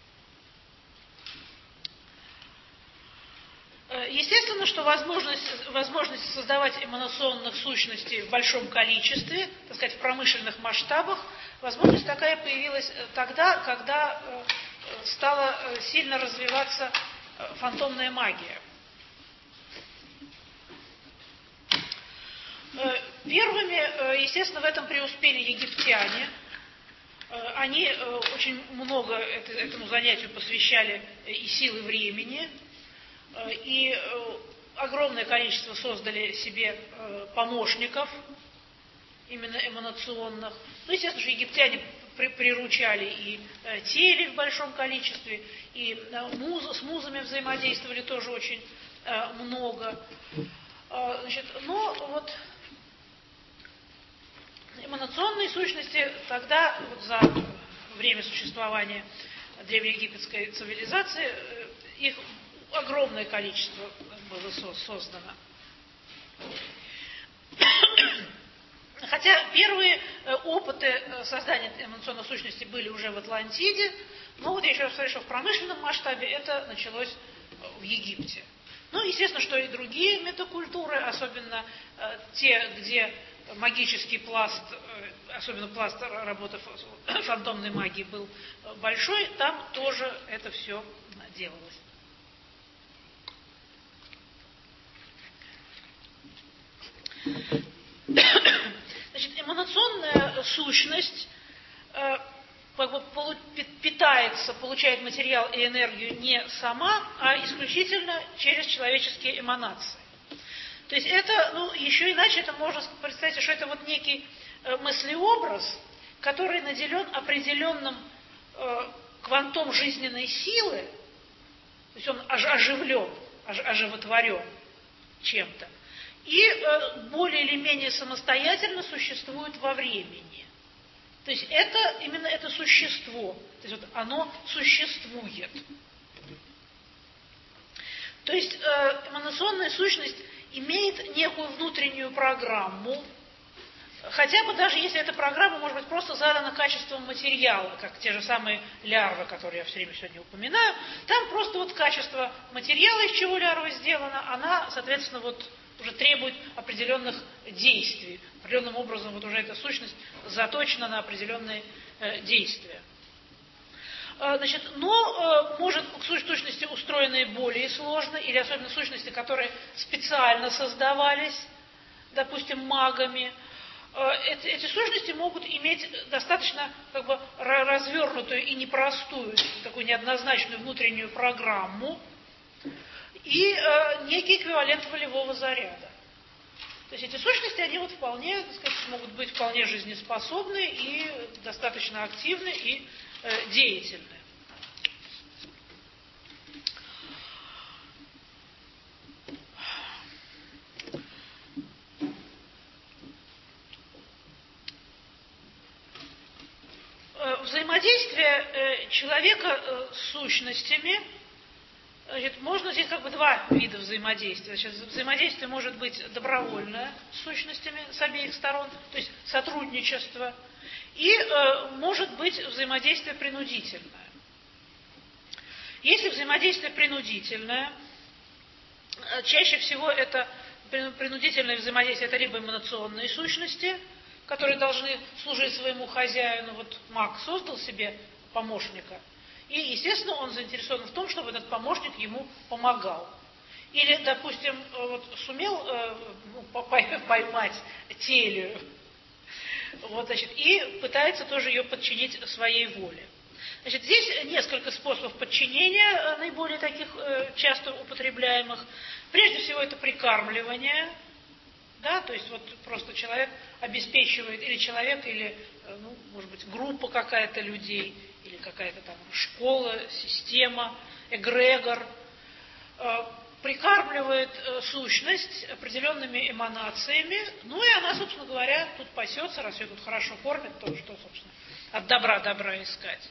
Естественно, что возможность создавать эманационных сущностей в большом количестве, так сказать, в промышленных масштабах, возможность такая появилась тогда, когда стала сильно развиваться фантомная магия. Первыми, естественно, в этом преуспели египтяне. Они очень много этому занятию посвящали и силы времени, и огромное количество создали себе помощников, именно эманационных. Ну, естественно, что египтяне приручали и телей в большом количестве, и с музами взаимодействовали тоже очень много. Значит, но вот эманационные сущности тогда, вот за время существования древнеегипетской цивилизации, их огромное количество было создано. Хотя первые опыты создания эманационной сущности были уже в Атлантиде, но вот я еще раз говорю, что в промышленном масштабе это началось в Египте. Ну, естественно, что и другие метакультуры, особенно те, где магический пласт, особенно пласт работы фантомной магии был большой, там тоже это все делалось. Значит, эманационная сущность питается, получает материал и энергию не сама, а исключительно через человеческие эманации. То есть это, еще иначе это можно представить, что это вот некий мыслеобраз, который наделен определенным квантом жизненной силы, то есть он оживлен, оживотворен чем-то, и более или менее самостоятельно существует во времени. То есть это именно это существо, то есть вот оно существует. То есть эманационная сущность имеет некую внутреннюю программу, хотя бы даже если эта программа может быть просто задана качеством материала, как те же самые лярвы, которые я все время сегодня упоминаю, там просто вот качество материала, из чего лярва сделана, она, соответственно, вот уже требует определенных действий. Определенным образом вот уже эта сущность заточена на определенные действия. Значит, но может сущности, устроенные более сложно, или особенно сущности, которые специально создавались, допустим, магами, эти сущности могут иметь достаточно развернутую и непростую, такую неоднозначную внутреннюю программу и некий эквивалент волевого заряда. То есть эти сущности, они вот вполне, так сказать, могут быть вполне жизнеспособны и достаточно активны и деятельны. Взаимодействие человека с сущностями, значит, можно здесь два вида взаимодействия. Значит, взаимодействие может быть добровольное с сущностями с обеих сторон, то есть сотрудничество, и может быть взаимодействие принудительное. Если взаимодействие принудительное, чаще всего это принудительное взаимодействие, это либо эманационные сущности, которые должны служить своему хозяину. Вот маг создал себе помощника, и, естественно, он заинтересован в том, чтобы этот помощник ему помогал. Или, допустим, вот сумел поймать телию, вот, значит, и пытается тоже ее подчинить своей воле. Значит, здесь несколько способов подчинения, наиболее таких часто употребляемых. Прежде всего, это прикармливание. Да, то есть вот просто человек обеспечивает, или человек, или, может быть, группа какая-то людей, или какая-то там школа, система, эгрегор, прикармливает сущность определенными эманациями, ну и она, собственно говоря, тут пасется, раз ее тут хорошо кормят, то что, собственно, от добра искать.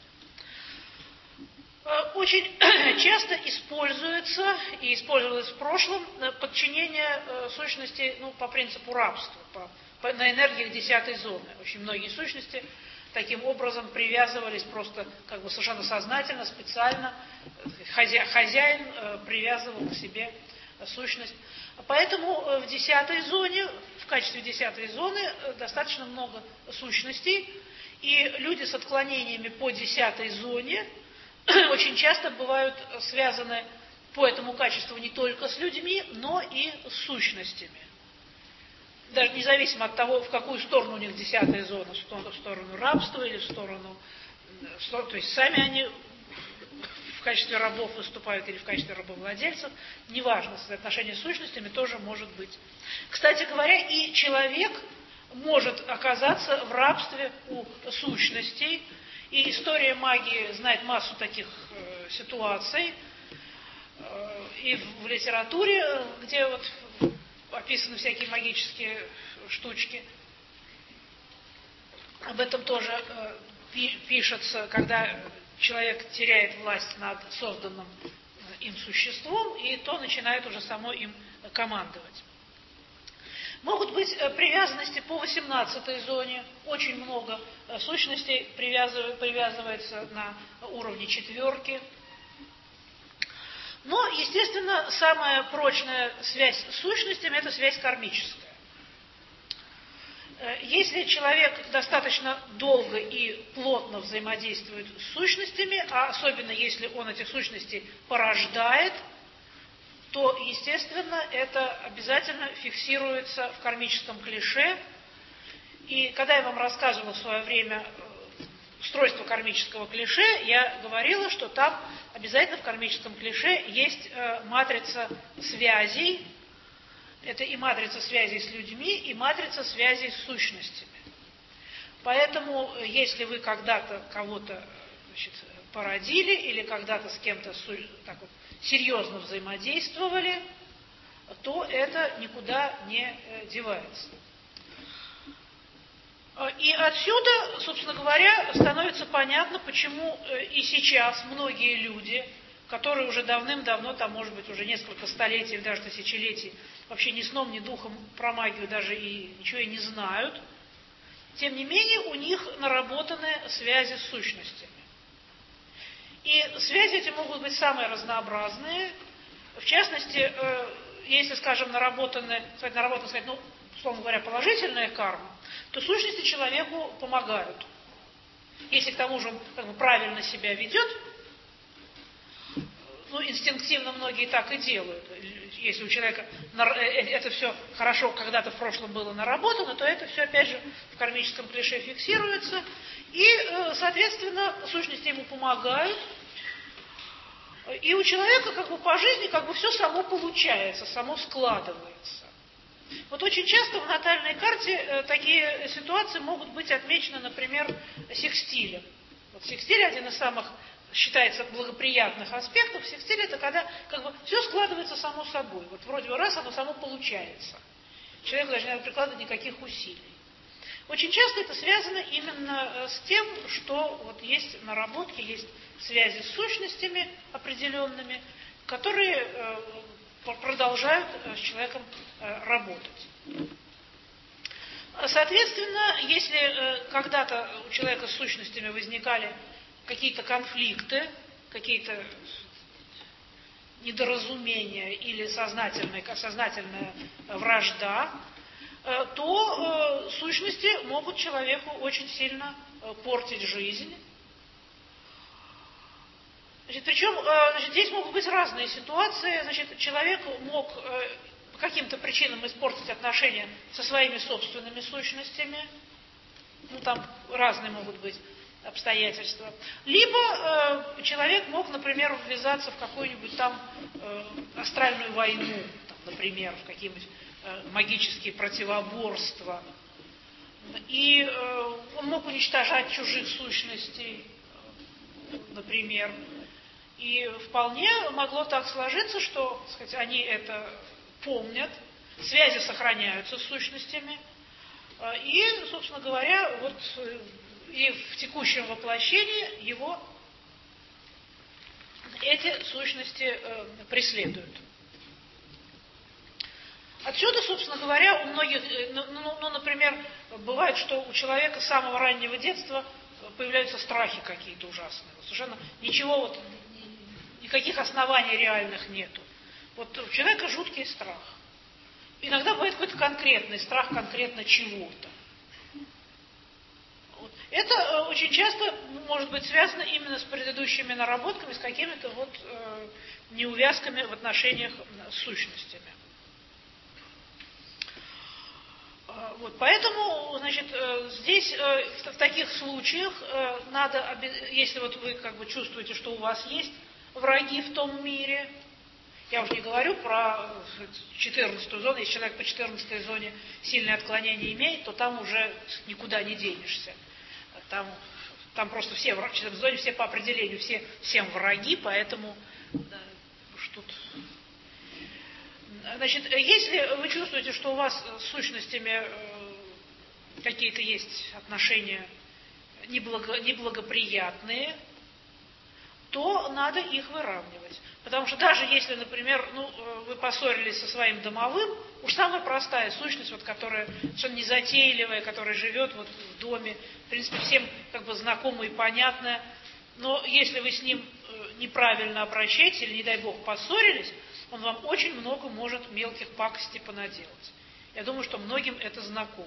Очень часто используется, и использовалось в прошлом, подчинение сущности по принципу рабства, на энергиях 10-й зоны. Очень многие сущности таким образом привязывались просто совершенно сознательно, специально. Хозяин привязывал к себе сущность. Поэтому в 10-й зоне, в качестве 10-й зоны достаточно много сущностей, и люди с отклонениями по 10-й зоне очень часто бывают связаны по этому качеству не только с людьми, но и с сущностями. Даже независимо от того, в какую сторону у них 10-я зона, в сторону рабства или в сторону... То есть сами они в качестве рабов выступают или в качестве рабовладельцев, неважно, соотношение с сущностями тоже может быть. Кстати говоря, и человек может оказаться в рабстве у сущностей, и история магии знает массу таких ситуаций, и в литературе, где вот описаны всякие магические штучки, об этом тоже пишется, когда человек теряет власть над созданным им существом, и то начинает уже само им командовать. Могут быть привязанности по 18-й зоне. Очень много сущностей привязывается на уровне четверки. Но, естественно, самая прочная связь с сущностями – это связь кармическая. Если человек достаточно долго и плотно взаимодействует с сущностями, а особенно если он этих сущностей порождает, то, естественно, это обязательно фиксируется в кармическом клише. И когда я вам рассказывала в свое время устройство кармического клише, я говорила, что там обязательно в кармическом клише есть матрица связей. Это и матрица связей с людьми, и матрица связей с сущностями. Поэтому, если вы когда-то кого-то, значит, породили или когда-то с кем-то так вот серьезно взаимодействовали, то это никуда не девается. И отсюда, собственно говоря, становится понятно, почему и сейчас многие люди, которые уже давным-давно, там, может быть, уже несколько столетий, даже тысячелетий, вообще ни сном, ни духом про магию даже и ничего и не знают, тем не менее у них наработаны связи с сущностями. И связи эти могут быть самые разнообразные. В частности, если, скажем, наработана, ну, условно говоря, положительная карма, то сущности человеку помогают. Если к тому же он как бы правильно себя ведет, ну, инстинктивно многие так и делают. Если у человека это все хорошо когда-то в прошлом было наработано, то это все, опять же, в кармическом клише фиксируется. И, соответственно, сущности ему помогают. И у человека как бы по жизни как бы все само получается, само складывается. Вот очень часто в натальной карте такие ситуации могут быть отмечены, например, секстилем. Вот секстиль один из самых считается благоприятных аспектов. Секстиль это когда как бы все складывается само собой. Вот вроде бы раз оно само получается. Человеку даже не надо прикладывать никаких усилий. Очень часто это связано именно с тем, что вот есть наработки, есть связи с сущностями определенными, которые продолжают с человеком работать. Соответственно, если когда-то у человека с сущностями возникали какие-то конфликты, какие-то недоразумения или сознательная вражда, то сущности могут человеку очень сильно портить жизнь. Значит, причем здесь могут быть разные ситуации. Значит, человек мог по каким-то причинам испортить отношения со своими собственными сущностями. Ну, там разные могут быть обстоятельства. Либо человек мог, например, ввязаться в какую-нибудь там астральную войну, там, например, в какие-нибудь магические противоборства. И он мог уничтожать чужих сущностей, например. И вполне могло так сложиться, что, так сказать, они это помнят, связи сохраняются с сущностями. И, собственно говоря, вот и в текущем воплощении его эти сущности преследуют. Отсюда, собственно говоря, у многих, например, бывает, что у человека с самого раннего детства появляются страхи какие-то ужасные. Совершенно ничего, вот, никаких оснований реальных нету. Вот у человека жуткий страх. Иногда бывает какой-то конкретный страх конкретно чего-то. Вот. Это очень часто может быть связано именно с предыдущими наработками, с какими-то вот неувязками в отношениях с сущностями. Вот, поэтому, значит, здесь в таких случаях надо, если вот вы как бы чувствуете, что у вас есть враги в том мире, я уже не говорю про 14-ю зону, если человек по 14-й зоне сильное отклонение имеет, то там уже никуда не денешься. Там просто все в 14-й зоне, все по определению, всем враги, поэтому что-то... Значит, если вы чувствуете, что у вас с сущностями какие-то есть отношения неблагоприятные, то надо их выравнивать. Потому что даже если, например, вы поссорились со своим домовым, уж самая простая сущность, которая совершенно незатейливая, которая живет в доме, в принципе, всем знакомая и понятная, но если вы с ним неправильно обращаетесь или, не дай бог, поссорились, он вам очень много может мелких пакостей понаделать. Я думаю, что многим это знакомо.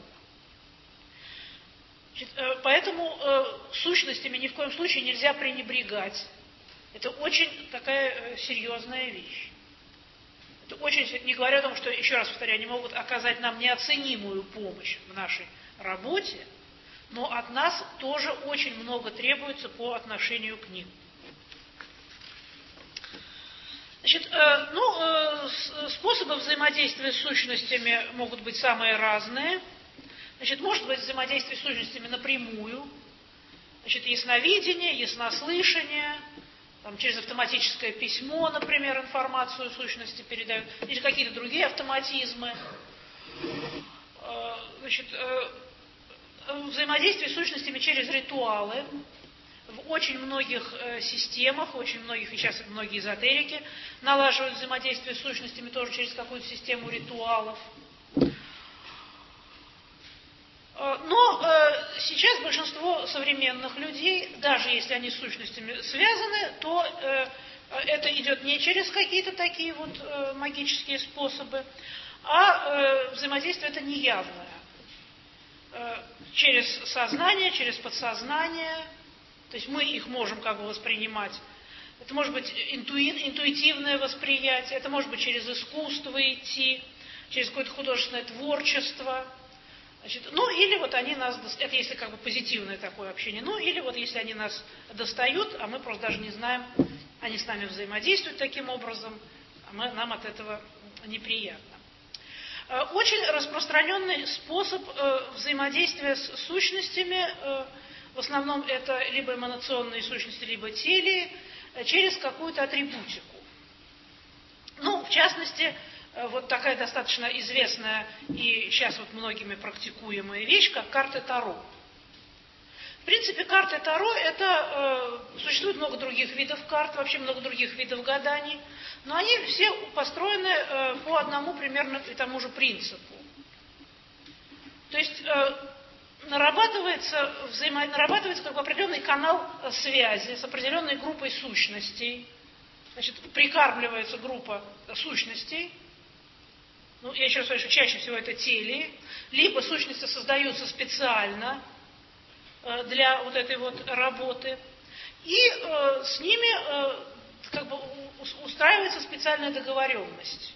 Поэтому сущностями ни в коем случае нельзя пренебрегать. Это очень такая серьезная вещь. Это очень, не говоря о том, что, еще раз повторяю, они могут оказать нам неоценимую помощь в нашей работе, но от нас тоже очень много требуется по отношению к ним. Способы взаимодействия с сущностями могут быть самые разные. Может быть взаимодействие с сущностями напрямую, ясновидение, яснослышание, через автоматическое письмо, например, информацию сущности передают, или какие-то другие автоматизмы. Взаимодействие с сущностями через ритуалы. В очень многих системах, очень многих, и сейчас многие эзотерики налаживают взаимодействие с сущностями тоже через какую-то систему ритуалов. Но сейчас большинство современных людей, даже если они с сущностями связаны, то это идет не через какие-то такие магические способы, а взаимодействие это неявное. Через сознание, через подсознание. То есть мы их можем воспринимать. Это может быть интуитивное восприятие, это может быть через искусство идти, через какое-то художественное творчество. Или они нас, это если позитивное такое общение, или если они нас достают, а мы просто даже не знаем, они с нами взаимодействуют таким образом, а нам от этого неприятно. Очень распространенный способ взаимодействия с сущностями, в основном это либо эманационные сущности, либо теле, через какую-то атрибутику. В частности, такая достаточно известная и сейчас многими практикуемая вещь, как карты Таро. В принципе, карты Таро существует много других видов карт, вообще много других видов гаданий, но они все построены по одному примерно и тому же принципу. То есть нарабатывается определенный канал связи с определенной группой сущностей. Прикармливается группа сущностей. Я еще раз говорю, что чаще всего это теле. Либо сущности создаются специально для этой работы. И с ними устраивается специальная договоренность,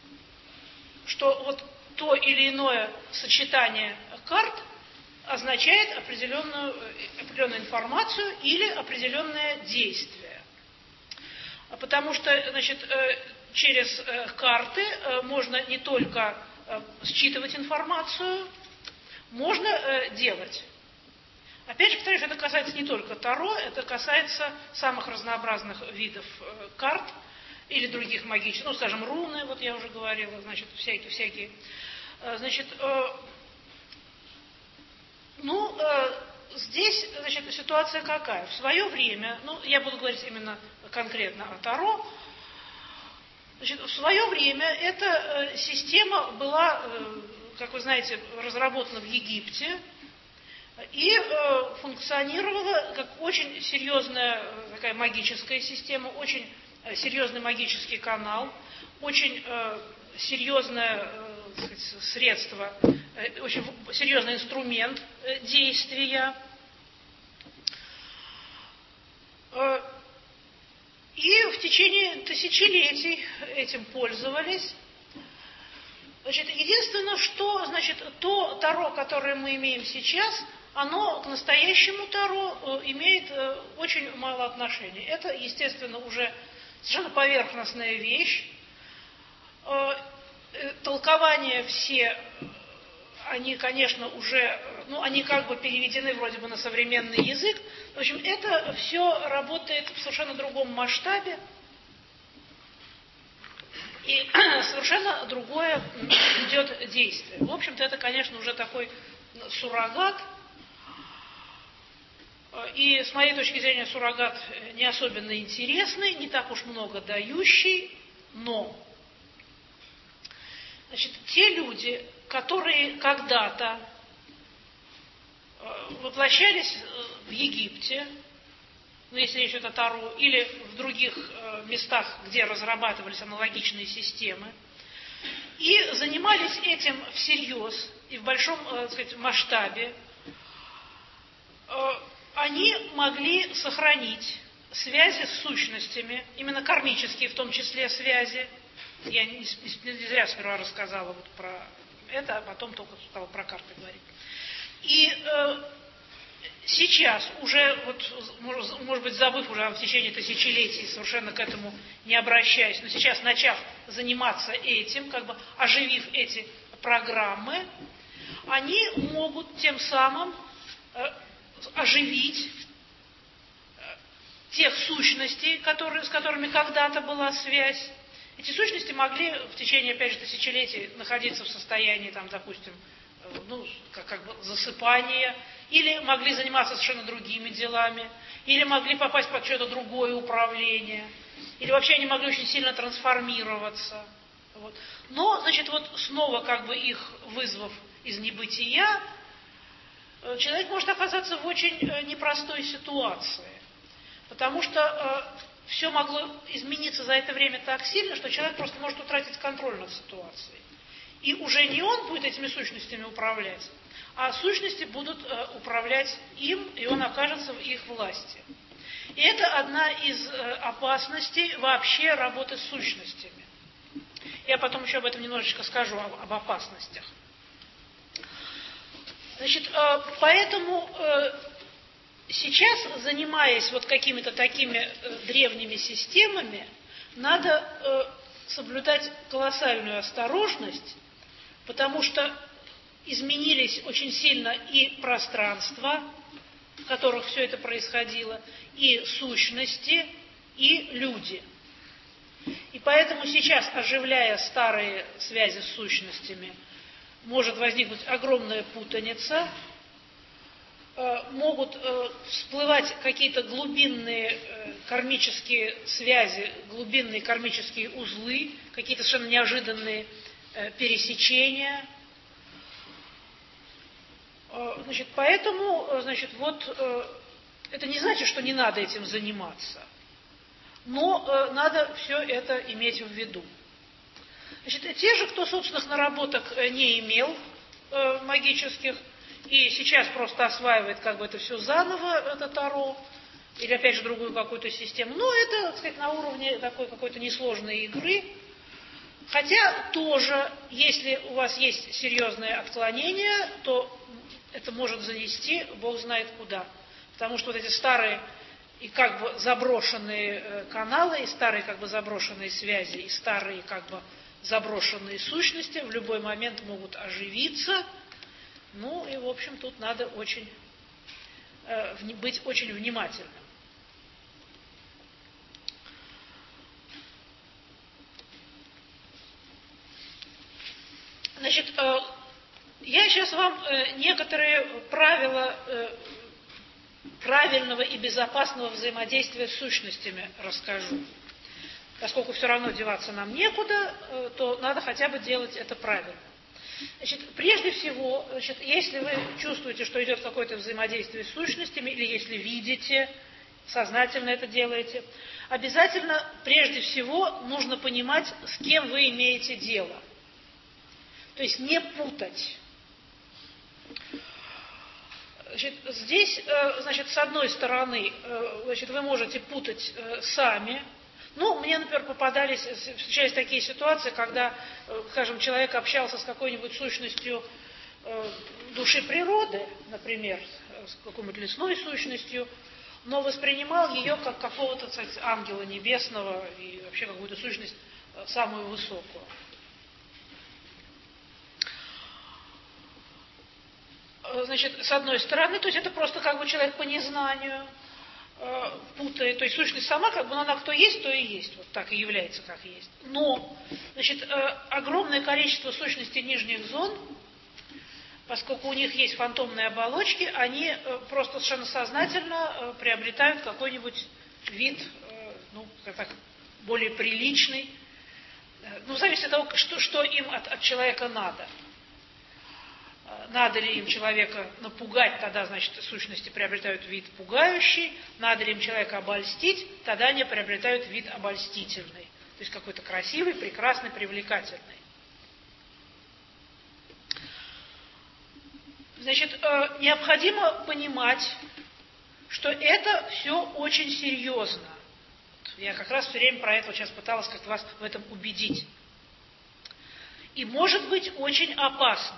что то или иное сочетание карт означает определенную информацию или определенное действие. Потому что, через карты можно не только считывать информацию, можно делать. Опять же, повторяю, что это касается не только Таро, это касается самых разнообразных видов карт или других магических, скажем, руны, я уже говорила, всякие. Здесь, ситуация какая? В свое время, я буду говорить именно конкретно о Таро, в свое время эта система была, как вы знаете, разработана в Египте и функционировала как очень серьезная такая магическая система, очень серьезный магический канал, очень серьезное средство, очень серьезный инструмент действия. И в течение тысячелетий этим пользовались. Единственное, что, то Таро, которое мы имеем сейчас, оно к настоящему Таро имеет очень мало отношения. Это, естественно, уже совершенно поверхностная вещь. Толкования все, они, конечно, уже, они переведены вроде бы на современный язык. В общем, это все работает в совершенно другом масштабе. И совершенно другое идет действие. В общем-то, это, конечно, уже такой суррогат. И с моей точки зрения суррогат не особенно интересный, не так уж много дающий, но значит, те люди, которые когда-то воплощались в Египте, ну, если речь идет о Таро, или в других местах, где разрабатывались аналогичные системы, и занимались этим всерьез и в большом, так сказать, масштабе, они могли сохранить связи с сущностями, именно кармические в том числе связи. Я не зря сперва рассказала вот про это, а потом только стала про карты говорить. И сейчас уже, вот, может быть, забыв уже в течение тысячелетий, совершенно к этому не обращаясь, но сейчас, начав заниматься этим, как бы оживив эти программы, они могут тем самым оживить тех сущностей, с которыми когда-то была связь. Эти сущности могли в течение, опять же, тысячелетий находиться в состоянии, там, допустим, ну, как бы засыпания, или могли заниматься совершенно другими делами, или могли попасть под что-то другое управление, или вообще они могли очень сильно трансформироваться. Вот. Но, значит, вот снова как бы их вызвав из небытия, человек может оказаться в очень непростой ситуации, потому что все могло измениться за это время так сильно, что человек просто может утратить контроль над ситуацией. И уже не он будет этими сущностями управлять, а сущности будут управлять им, и он окажется в их власти. И это одна из опасностей вообще работы с сущностями. Я потом еще об этом немножечко скажу, об опасностях. Значит, поэтому сейчас, занимаясь вот какими-то такими древними системами, надо соблюдать колоссальную осторожность, потому что изменились очень сильно и пространства, в которых все это происходило, и сущности, и люди. И поэтому сейчас, оживляя старые связи с сущностями, может возникнуть огромная путаница, могут всплывать какие-то глубинные кармические связи, глубинные кармические узлы, какие-то совершенно неожиданные пересечения. Значит, поэтому, значит, вот это не значит, что не надо этим заниматься, но надо все это иметь в виду. Значит, те же, кто собственных наработок не имел магических, и сейчас просто осваивает как бы это все заново, это Таро, или опять же другую какую-то систему, но это, так сказать, на уровне такой какой-то несложной игры. Хотя тоже, если у вас есть серьезное отклонение, то это может занести Бог знает куда. Потому что вот эти старые и как бы заброшенные каналы, и старые как бы заброшенные связи, и старые как бы заброшенные сущности в любой момент могут оживиться. Ну и, в общем, тут надо очень, быть очень внимательным. Значит, я сейчас вам некоторые правила правильного и безопасного взаимодействия с сущностями расскажу. Поскольку все равно деваться нам некуда, то надо хотя бы делать это правильно. Значит, прежде всего, значит, если вы чувствуете, что идет какое-то взаимодействие с сущностями, или если видите, сознательно это делаете, обязательно, прежде всего, нужно понимать, с кем вы имеете дело. То есть не путать. Значит, здесь, значит, с одной стороны, значит, вы можете путать сами. Ну, мне, например, встречались такие ситуации, когда, скажем, человек общался с какой-нибудь сущностью души природы, например, с какой-нибудь лесной сущностью, но воспринимал ее как какого-то, кстати, ангела небесного и вообще какую-то сущность самую высокую. Значит, с одной стороны, то есть это просто как бы человек по незнанию путает, то есть сущность сама, как бы она кто есть, то и есть, вот так и является, как есть. Но, значит, огромное количество сущностей нижних зон поскольку у них есть фантомные оболочки, они просто совершенно сознательно приобретают какой-нибудь вид, так, более приличный, в зависимости от того, что им от человека надо. Надо ли им человека напугать, тогда, значит, сущности приобретают вид пугающий. Надо ли им человека обольстить, тогда они приобретают вид обольстительный. То есть какой-то красивый, прекрасный, привлекательный. Значит, необходимо понимать, что это все очень серьезно. Я как раз все время про это сейчас пыталась как-то вас в этом убедить. И может быть очень опасно.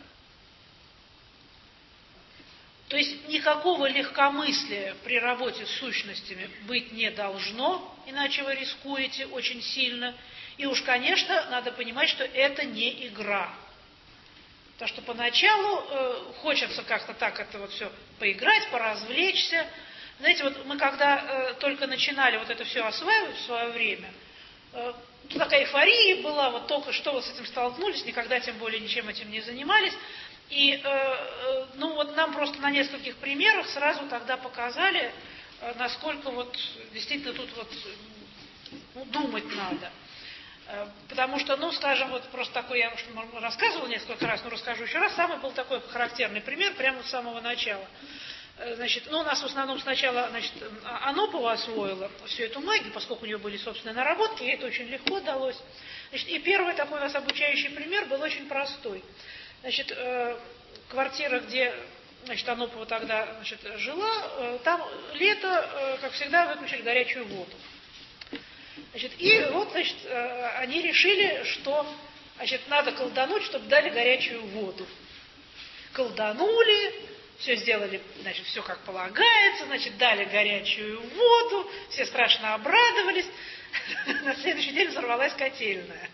То есть никакого легкомыслия при работе с сущностями быть не должно, иначе вы рискуете очень сильно. И уж, конечно, надо понимать, что это не игра. Потому что поначалу хочется как-то так это вот все поиграть, поразвлечься. Знаете, вот мы когда только начинали вот это все осваивать в свое время, такая эйфория была, вот только что вот с этим столкнулись, никогда тем более ничем этим не занимались. И вот нам просто на нескольких примерах сразу тогда показали, насколько вот действительно тут вот думать надо. Потому что, скажем, вот просто такой, я уже рассказывала несколько раз, но расскажу еще раз, самый был такой характерный пример прямо с самого начала. Значит, у нас в основном сначала, значит, Анопова освоила всю эту магию, поскольку у нее были собственные наработки, ей это очень легко далось. Значит, и первый такой у нас обучающий пример был очень простой. Значит, квартира, где, значит, Анопова тогда, значит, жила, там лето, как всегда, выключили горячую воду. Значит, и вот, значит, они решили, что, значит, надо колдануть, чтобы дали горячую воду. Колданули, все сделали, значит, все как полагается, значит, дали горячую воду, все страшно обрадовались. На следующий день взорвалась котельная.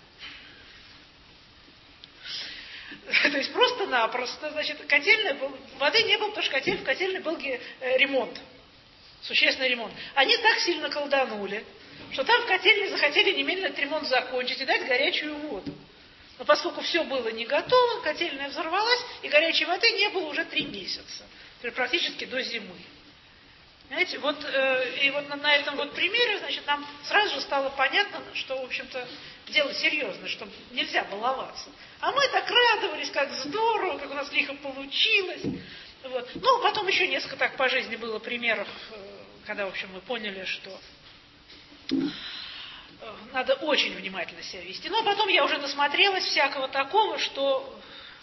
То есть просто-напросто, значит, воды не было, потому что в котельной был ремонт, существенный ремонт. Они так сильно колданули, что там в котельной захотели немедленно этот ремонт закончить и дать горячую воду. Но поскольку все было не готово, котельная взорвалась, и горячей воды не было уже 3 месяца, практически до зимы. Знаете, вот, и вот на этом вот примере, значит, нам сразу же стало понятно, что, в общем-то, дело серьезное, что нельзя баловаться. А мы так радовались, как здорово, как у нас лихо получилось. Вот. Потом еще несколько так по жизни было примеров, когда, в общем, мы поняли, что надо очень внимательно себя вести. А потом я уже насмотрелась всякого такого, что...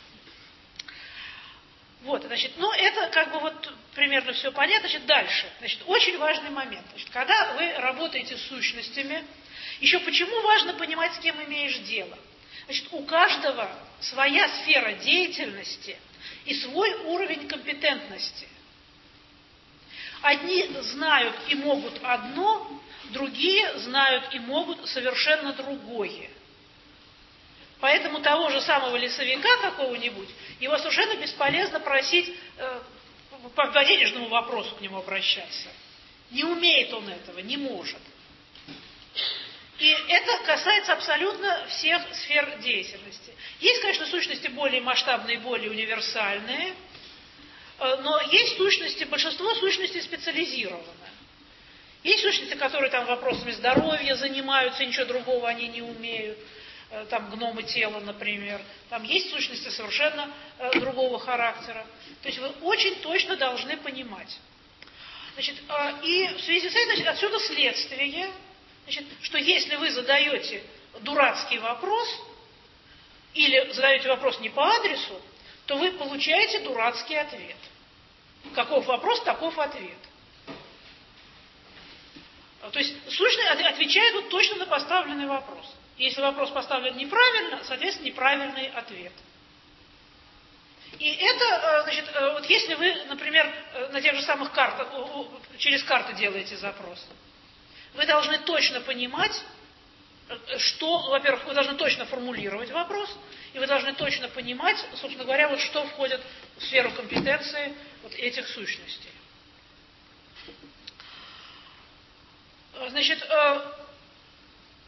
Вот, значит, это как бы вот примерно все понятно. Значит, дальше. Значит, очень важный момент. Значит, когда вы работаете с сущностями, еще почему важно понимать, с кем имеешь дело. Значит, у каждого своя сфера деятельности и свой уровень компетентности. Одни знают и могут одно, другие знают и могут совершенно другое. Поэтому того же самого лесовика какого-нибудь, его совершенно бесполезно просить по денежному вопросу к нему обращаться. Не умеет он этого, не может. И это касается абсолютно всех сфер деятельности. Есть, конечно, сущности более масштабные, более универсальные, но есть сущности, большинство сущностей специализировано. Есть сущности, которые там вопросами здоровья занимаются, ничего другого они не умеют. Там гномы тела, например. Там есть сущности совершенно другого характера. То есть вы очень точно должны понимать. Значит, и в связи с этим, значит, отсюда следствие, значит, что если вы задаете дурацкий вопрос или задаете вопрос не по адресу, то вы получаете дурацкий ответ. Каков вопрос, таков ответ. То есть сущность отвечает вот точно на поставленный вопрос. Если вопрос поставлен неправильно, соответственно, неправильный ответ. И это, значит, вот если вы, например, на тех же самых картах, через карты делаете запрос, вы должны точно понимать, что, во-первых, вы должны точно формулировать вопрос, и вы должны точно понимать, собственно говоря, вот что входит в сферу компетенции вот этих сущностей. Значит,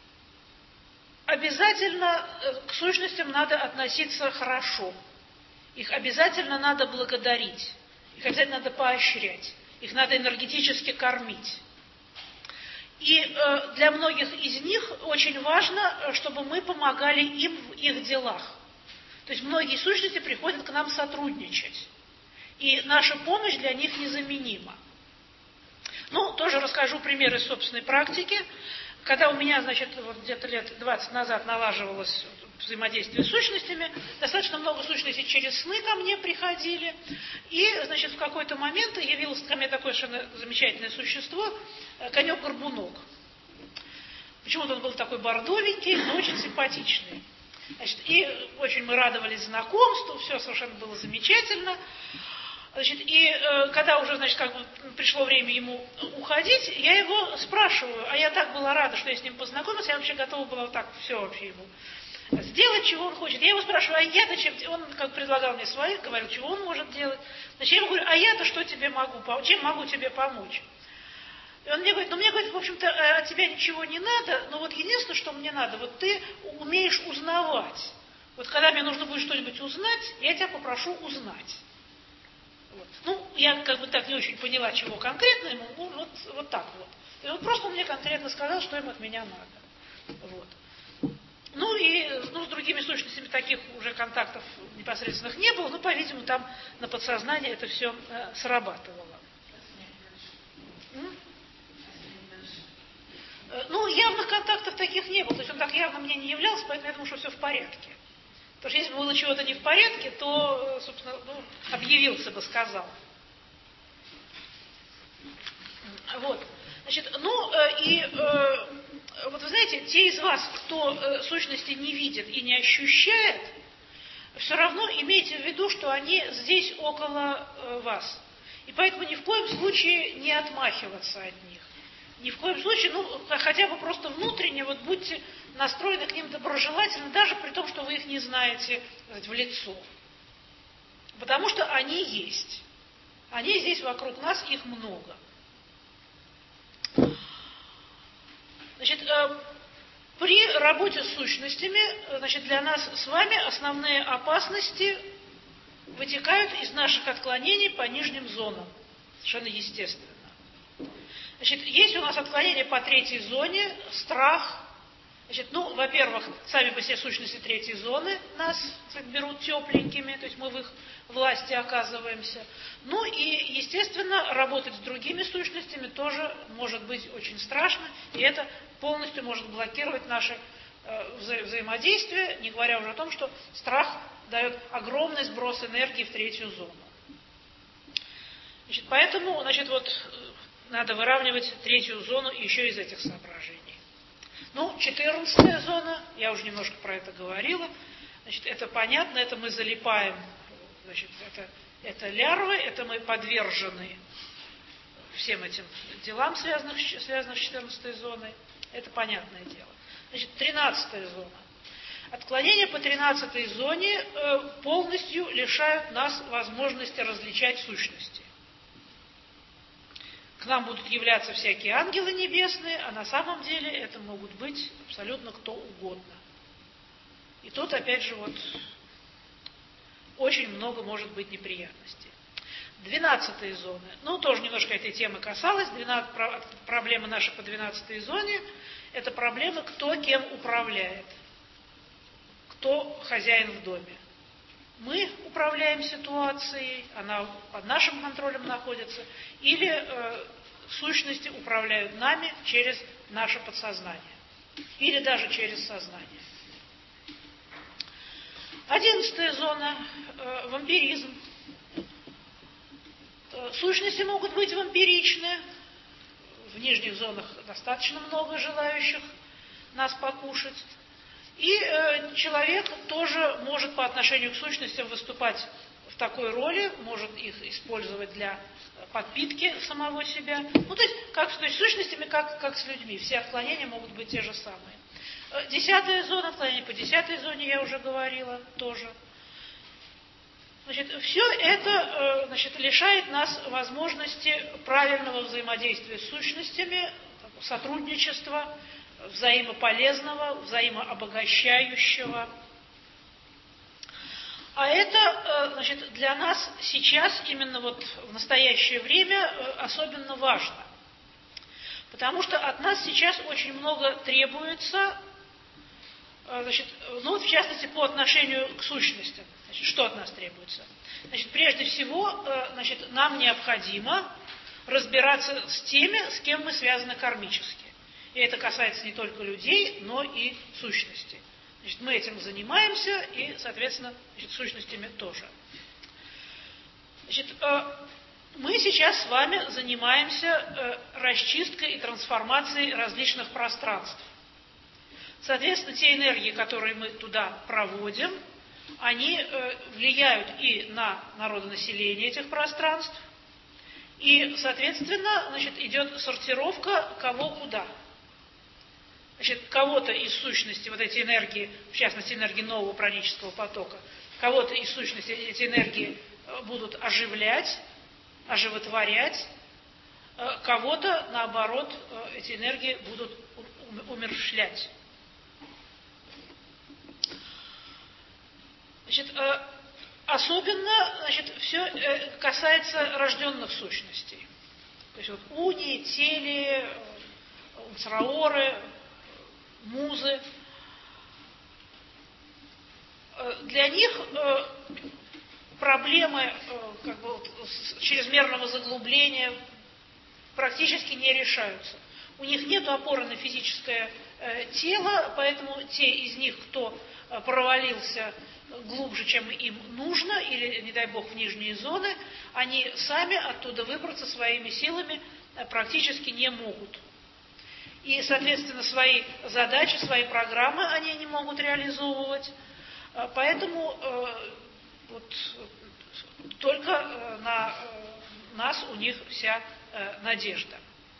обязательно к сущностям надо относиться хорошо. их обязательно надо благодарить, их обязательно надо поощрять, их надо энергетически кормить. И для многих из них очень важно, чтобы мы помогали им в их делах. То есть многие сущности приходят к нам сотрудничать. И наша помощь для них незаменима. Ну, тоже расскажу пример из собственной практики. Когда у меня, значит, вот где-то лет 20 назад налаживалось взаимодействие с сущностями, достаточно много сущностей через сны ко мне приходили. И, значит, в какой-то момент явилось ко мне такое совершенно замечательное существо, конек-горбунок. Почему-то он был такой бордовенький, но очень симпатичный. Значит, и очень мы радовались знакомству, все совершенно было замечательно. Значит, и когда уже, значит, как бы пришло время ему уходить, я его спрашиваю, а я так была рада, что я с ним познакомилась, я вообще готова была вот так все вообще ему сделать, чего он хочет. Я его спрашиваю, а я-то чем? Он как предлагал мне своих, говорил, чего он может делать. Значит, я ему говорю, а я-то что тебе могу, чем могу тебе помочь? И он мне говорит, ну мне, говорит, в общем-то, от тебя ничего не надо, но вот единственное, что мне надо, вот ты умеешь узнавать. Вот когда мне нужно будет что-нибудь узнать, я тебя попрошу узнать. Вот. Ну, я как бы так не очень поняла, чего конкретно ему, ну, вот так вот. И он просто мне конкретно сказал, что им от меня надо. Вот. Ну и с другими сущностями таких уже контактов непосредственных не было, но, по-видимому, там на подсознании это все срабатывало. Ну, явных контактов таких не было, то есть он так явно мне не являлся, поэтому я думаю, что все в порядке. Потому что если бы было чего-то не в порядке, то, собственно, объявился бы, сказал. Вот. Значит, вот вы знаете, те из вас, кто сущности не видит и не ощущает, все равно имейте в виду, что они здесь около вас. И поэтому ни в коем случае не отмахиваться от них. Ни в коем случае, хотя бы просто внутренне, вот будьте настроены к ним доброжелательно, даже при том, что вы их не знаете в лицо. Потому что они есть. Они здесь вокруг нас, их много. Значит, при работе с сущностями, значит, для нас с вами основные опасности вытекают из наших отклонений по нижним зонам. Совершенно естественно. Значит, есть у нас отклонение по третьей зоне, страх. Значит, во-первых, сами по себе сущности третьей зоны нас берут тепленькими, то есть мы в их власти оказываемся. Ну и, естественно, работать с другими сущностями тоже может быть очень страшно, и это полностью может блокировать наше взаимодействие, не говоря уже о том, что страх дает огромный сброс энергии в третью зону. Значит, поэтому, надо выравнивать третью зону еще из этих соображений. 14-я зона, я уже немножко про это говорила, значит, это понятно, это мы залипаем, значит, это лярвы, это мы подвержены всем этим делам, связанных с 14-й зоной, это понятное дело. Значит, 13-я зона. Отклонения по 13-й зоне полностью лишают нас возможности различать сущности. К нам будут являться всякие ангелы небесные, а на самом деле это могут быть абсолютно кто угодно. И тут, опять же, очень много может быть неприятностей. 12-я зона. Тоже немножко этой темы касалось. Проблема наша по 12-й зоне – это проблема, кто кем управляет. Кто хозяин в доме. Мы управляем ситуацией, она под нашим контролем находится, или сущности управляют нами через наше подсознание, или даже через сознание. 11-я зона – вампиризм. Сущности могут быть вампиричны, в нижних зонах достаточно много желающих нас покушать. И человек тоже может по отношению к сущностям выступать в такой роли, может их использовать для подпитки самого себя. То есть с сущностями, как с людьми. Все отклонения могут быть те же самые. 10-я зона, отклонение по 10-й зоне, я уже говорила, тоже. Значит, все это лишает нас возможности правильного взаимодействия с сущностями, сотрудничества, взаимополезного, взаимообогащающего. А это, значит, для нас сейчас, именно вот в настоящее время, особенно важно. Потому что от нас сейчас очень много требуется, значит, ну вот в частности по отношению к сущностям. Значит, что от нас требуется? Значит, прежде всего, значит, нам необходимо разбираться с теми, с кем мы связаны кармически. И это касается не только людей, но и сущностей. Значит, мы этим занимаемся и, соответственно, значит, сущностями тоже. Значит, мы сейчас с вами занимаемся расчисткой и трансформацией различных пространств. Соответственно, те энергии, которые мы туда проводим, они влияют и на народонаселение этих пространств, и, соответственно, значит, идет сортировка кого куда. Значит, кого-то из сущности вот эти энергии, в частности, энергии нового пранического потока, кого-то из сущности эти энергии будут оживлять, оживотворять, кого-то, наоборот, эти энергии будут умерщвлять. Значит, особенно, значит, все касается рожденных сущностей. То есть вот уни, тели, уцраоры, музы. Для них проблемы как бы, чрезмерного заглубления практически не решаются. У них нет опоры на физическое тело, поэтому те из них, кто провалился глубже, чем им нужно, или, не дай бог, в нижние зоны, они сами оттуда выбраться своими силами практически не могут. И, соответственно, свои задачи, свои программы они не могут реализовывать. Поэтому вот, только на нас у них вся надежда.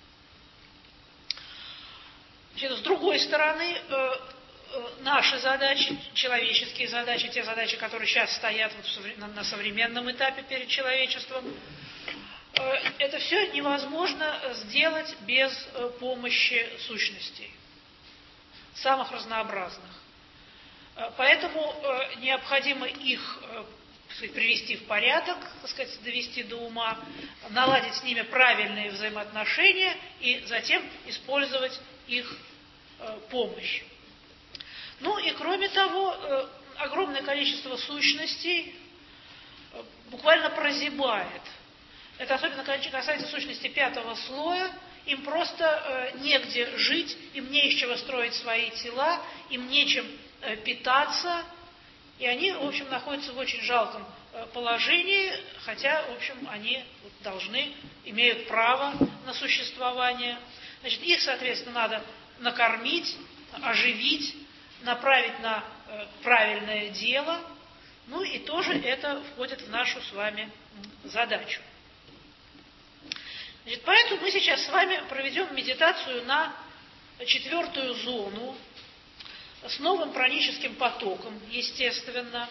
Значит, с другой стороны, наши задачи, человеческие задачи, те задачи, которые сейчас стоят вот на современном этапе перед человечеством, это все невозможно сделать без помощи сущностей, самых разнообразных. Поэтому необходимо их, так сказать, привести в порядок, так сказать, довести до ума, наладить с ними правильные взаимоотношения и затем использовать их помощь. Ну и кроме того, огромное количество сущностей буквально прозябает. Это особенно касается сущности 5-го слоя. Им просто негде жить, им не из чего строить свои тела, им нечем питаться. И они, в общем, находятся в очень жалком положении, хотя, в общем, они должны, имеют право на существование. Значит, их, соответственно, надо накормить, оживить, направить на правильное дело. Ну и тоже это входит в нашу с вами задачу. Значит, поэтому мы сейчас с вами проведем медитацию на 4-ю зону с новым праническим потоком, естественно.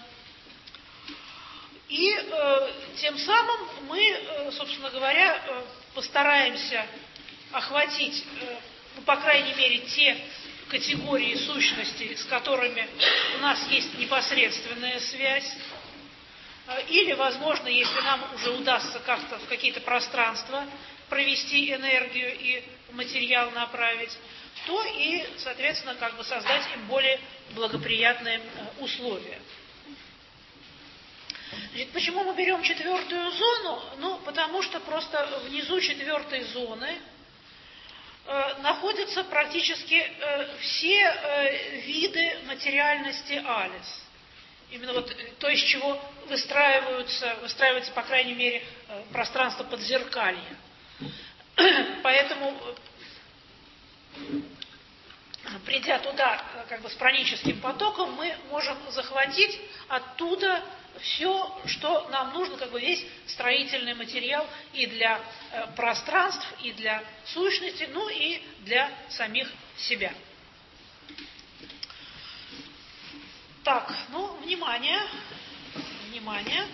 И тем самым мы, собственно говоря, постараемся охватить, ну, по крайней мере, те категории сущностей, с которыми у нас есть непосредственная связь. Или, возможно, если нам уже удастся как-то в какие-то пространства провести энергию и материал направить, то и, соответственно, как бы создать им более благоприятные условия. Значит, почему мы берем 4-ю зону? Ну, потому что просто внизу 4-й зоны находятся практически все виды материальности Алис. Именно вот то, из чего выстраивается, по крайней мере, пространство подзеркалья. Поэтому, придя туда как бы с праническим потоком, мы можем захватить оттуда все, что нам нужно, как бы весь строительный материал и для пространств, и для сущности, ну и для самих себя. Так, ну, внимание, внимание,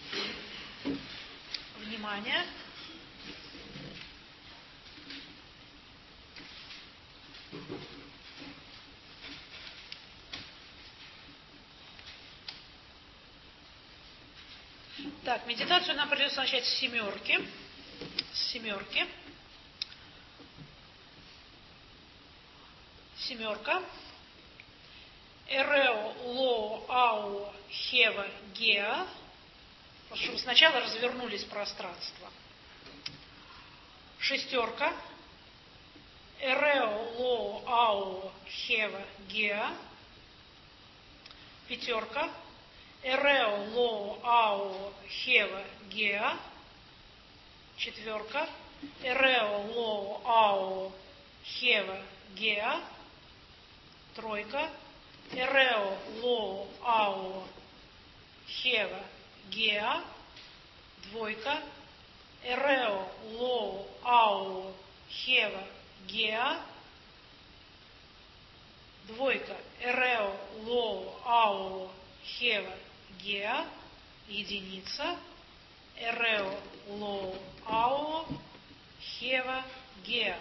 внимание. Так, медитацию нам придется начать с семерки. С семерки. Семерка. Эрео, ло, ау, хева, геа. Просто чтобы сначала развернулись пространства. Шестерка. Эрео, ло, ау, хева, геа. Пятерка. Эрео, ло, ау, хева, геа. Четверка. Эрео, ло, ау, хева, геа. Тройка. Эрео, ло, ау, хева, геа. Двойка. Эрео, ло, ау, хева, геа. Двойка. Эрео, ло, ау, хева, геа. Единица. Эрео, ло, ау, хева, геа.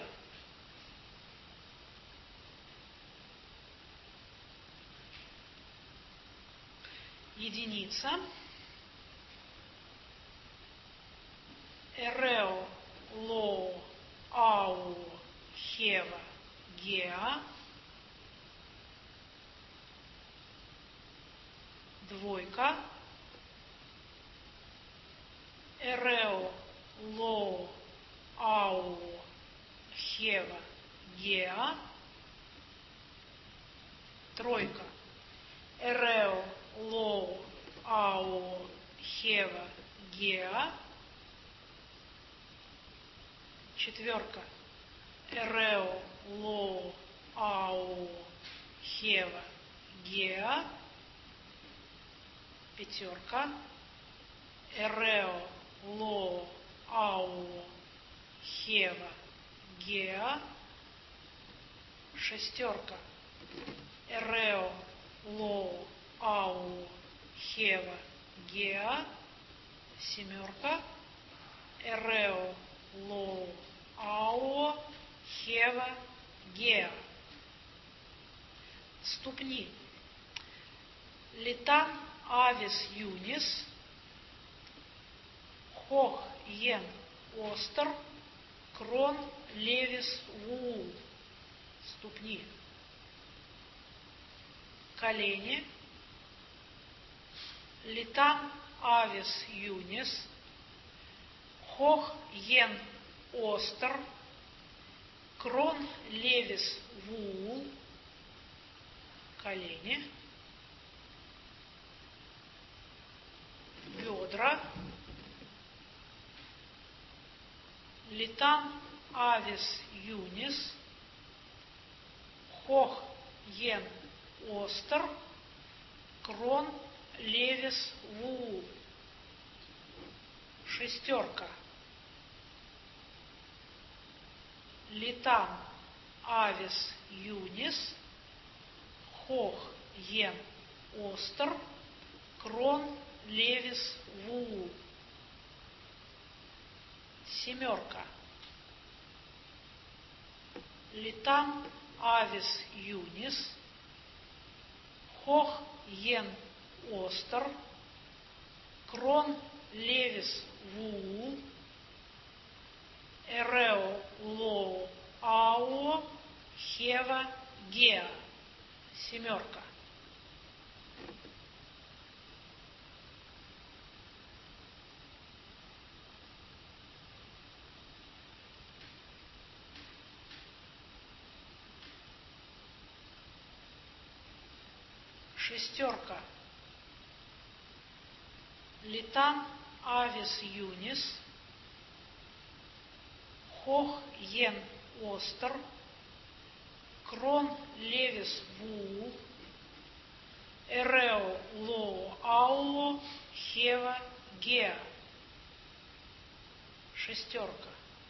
Единица. Эрео, ло, ау, хева, геа. Двойка. Эрео, ло, ау, хева, геа. Тройка. Эрео, ло, ау, хева, геа. Четверка. Эрео, ло, ау, хева, геа. Пятерка. Эрео, ло, ау, хева, геа. Шестерка. Эрео, ло, ау, хева, геа. Семерка. Эрео, ло, ау, хева, геа. Ступни. Литан, авис, юнис. Хох, йен, остер. Крон, левис, вуу. Ступни. Колени. Литан, авис, юнис. Хох, йен, остер. Крон, левис, вуу. Колени. Бедра. Литан, авис, юнис. Хох, йен, остер. Крон, левис, вуу. Шестерка. Литан, авис, юнис. Хох, йен, остер. Крон, левис, вуу. Семерка. Литан, авис, юнис. Хох, йен, остер. Крон, левис, вуу. Эрео, ло, ау, хева, геа. Семерка. Шестерка. Литан, авис, юнис. Хох, йен, остер. Крон, левис, вуу. Эрео, ло, ау, хева, геа. Шестерка.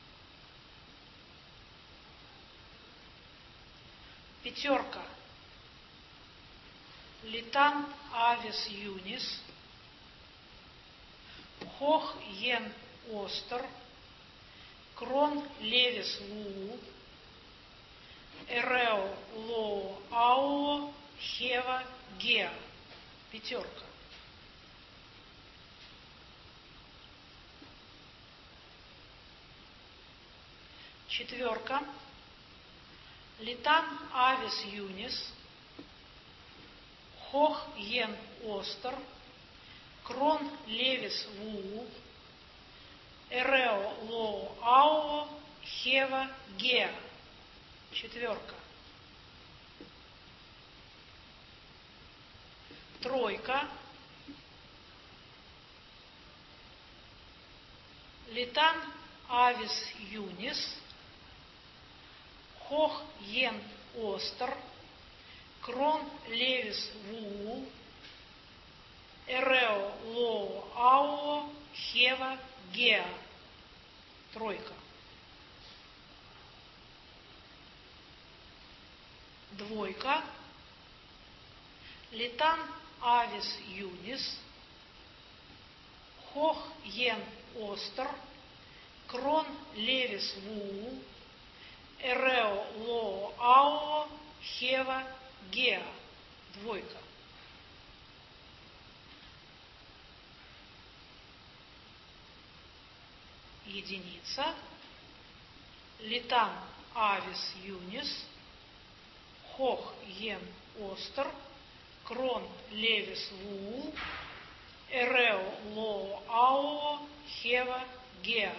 Пятерка. Литан, авис, юнис. Хох, йен, остер. Крон, левис, вуу. Эрео, ло, ау, хева, геа. Пятерка. 4. Литан авис юнис, хох йен остер, крон левис вуу, эрео лоо ао, хева геа. 4. 3. Литан авис юнис, хох йен остер, крон левис вуу, эрео лоо ао, хева геа. 3. 2. Литан авис юнис, хох йен остер, крон левис вуу, эрео лоо ао, хева геа. 2. Единица. Литан авис юнис, хох йен остер, крон левис вуу, эрео лоо ао, хева геа.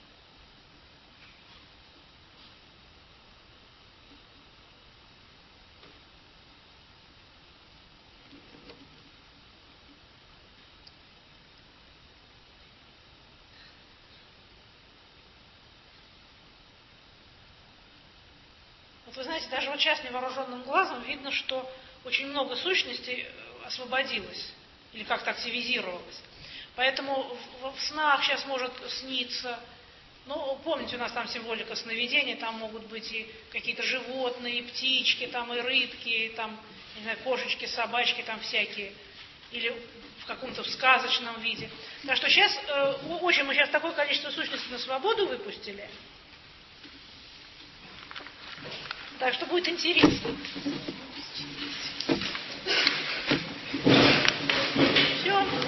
Вот вы знаете, даже вот сейчас невооруженным глазом видно, что очень много сущностей освободилось или как-то активизировалось. Поэтому в снах сейчас может сниться, ну, помните, у нас там символика сновидения, там могут быть и какие-то животные, и птички, там и рыбки, и там, не знаю, кошечки, собачки, там всякие, или в каком-то сказочном виде. Так что сейчас, мы сейчас такое количество сущностей на свободу выпустили, так что будет интересно.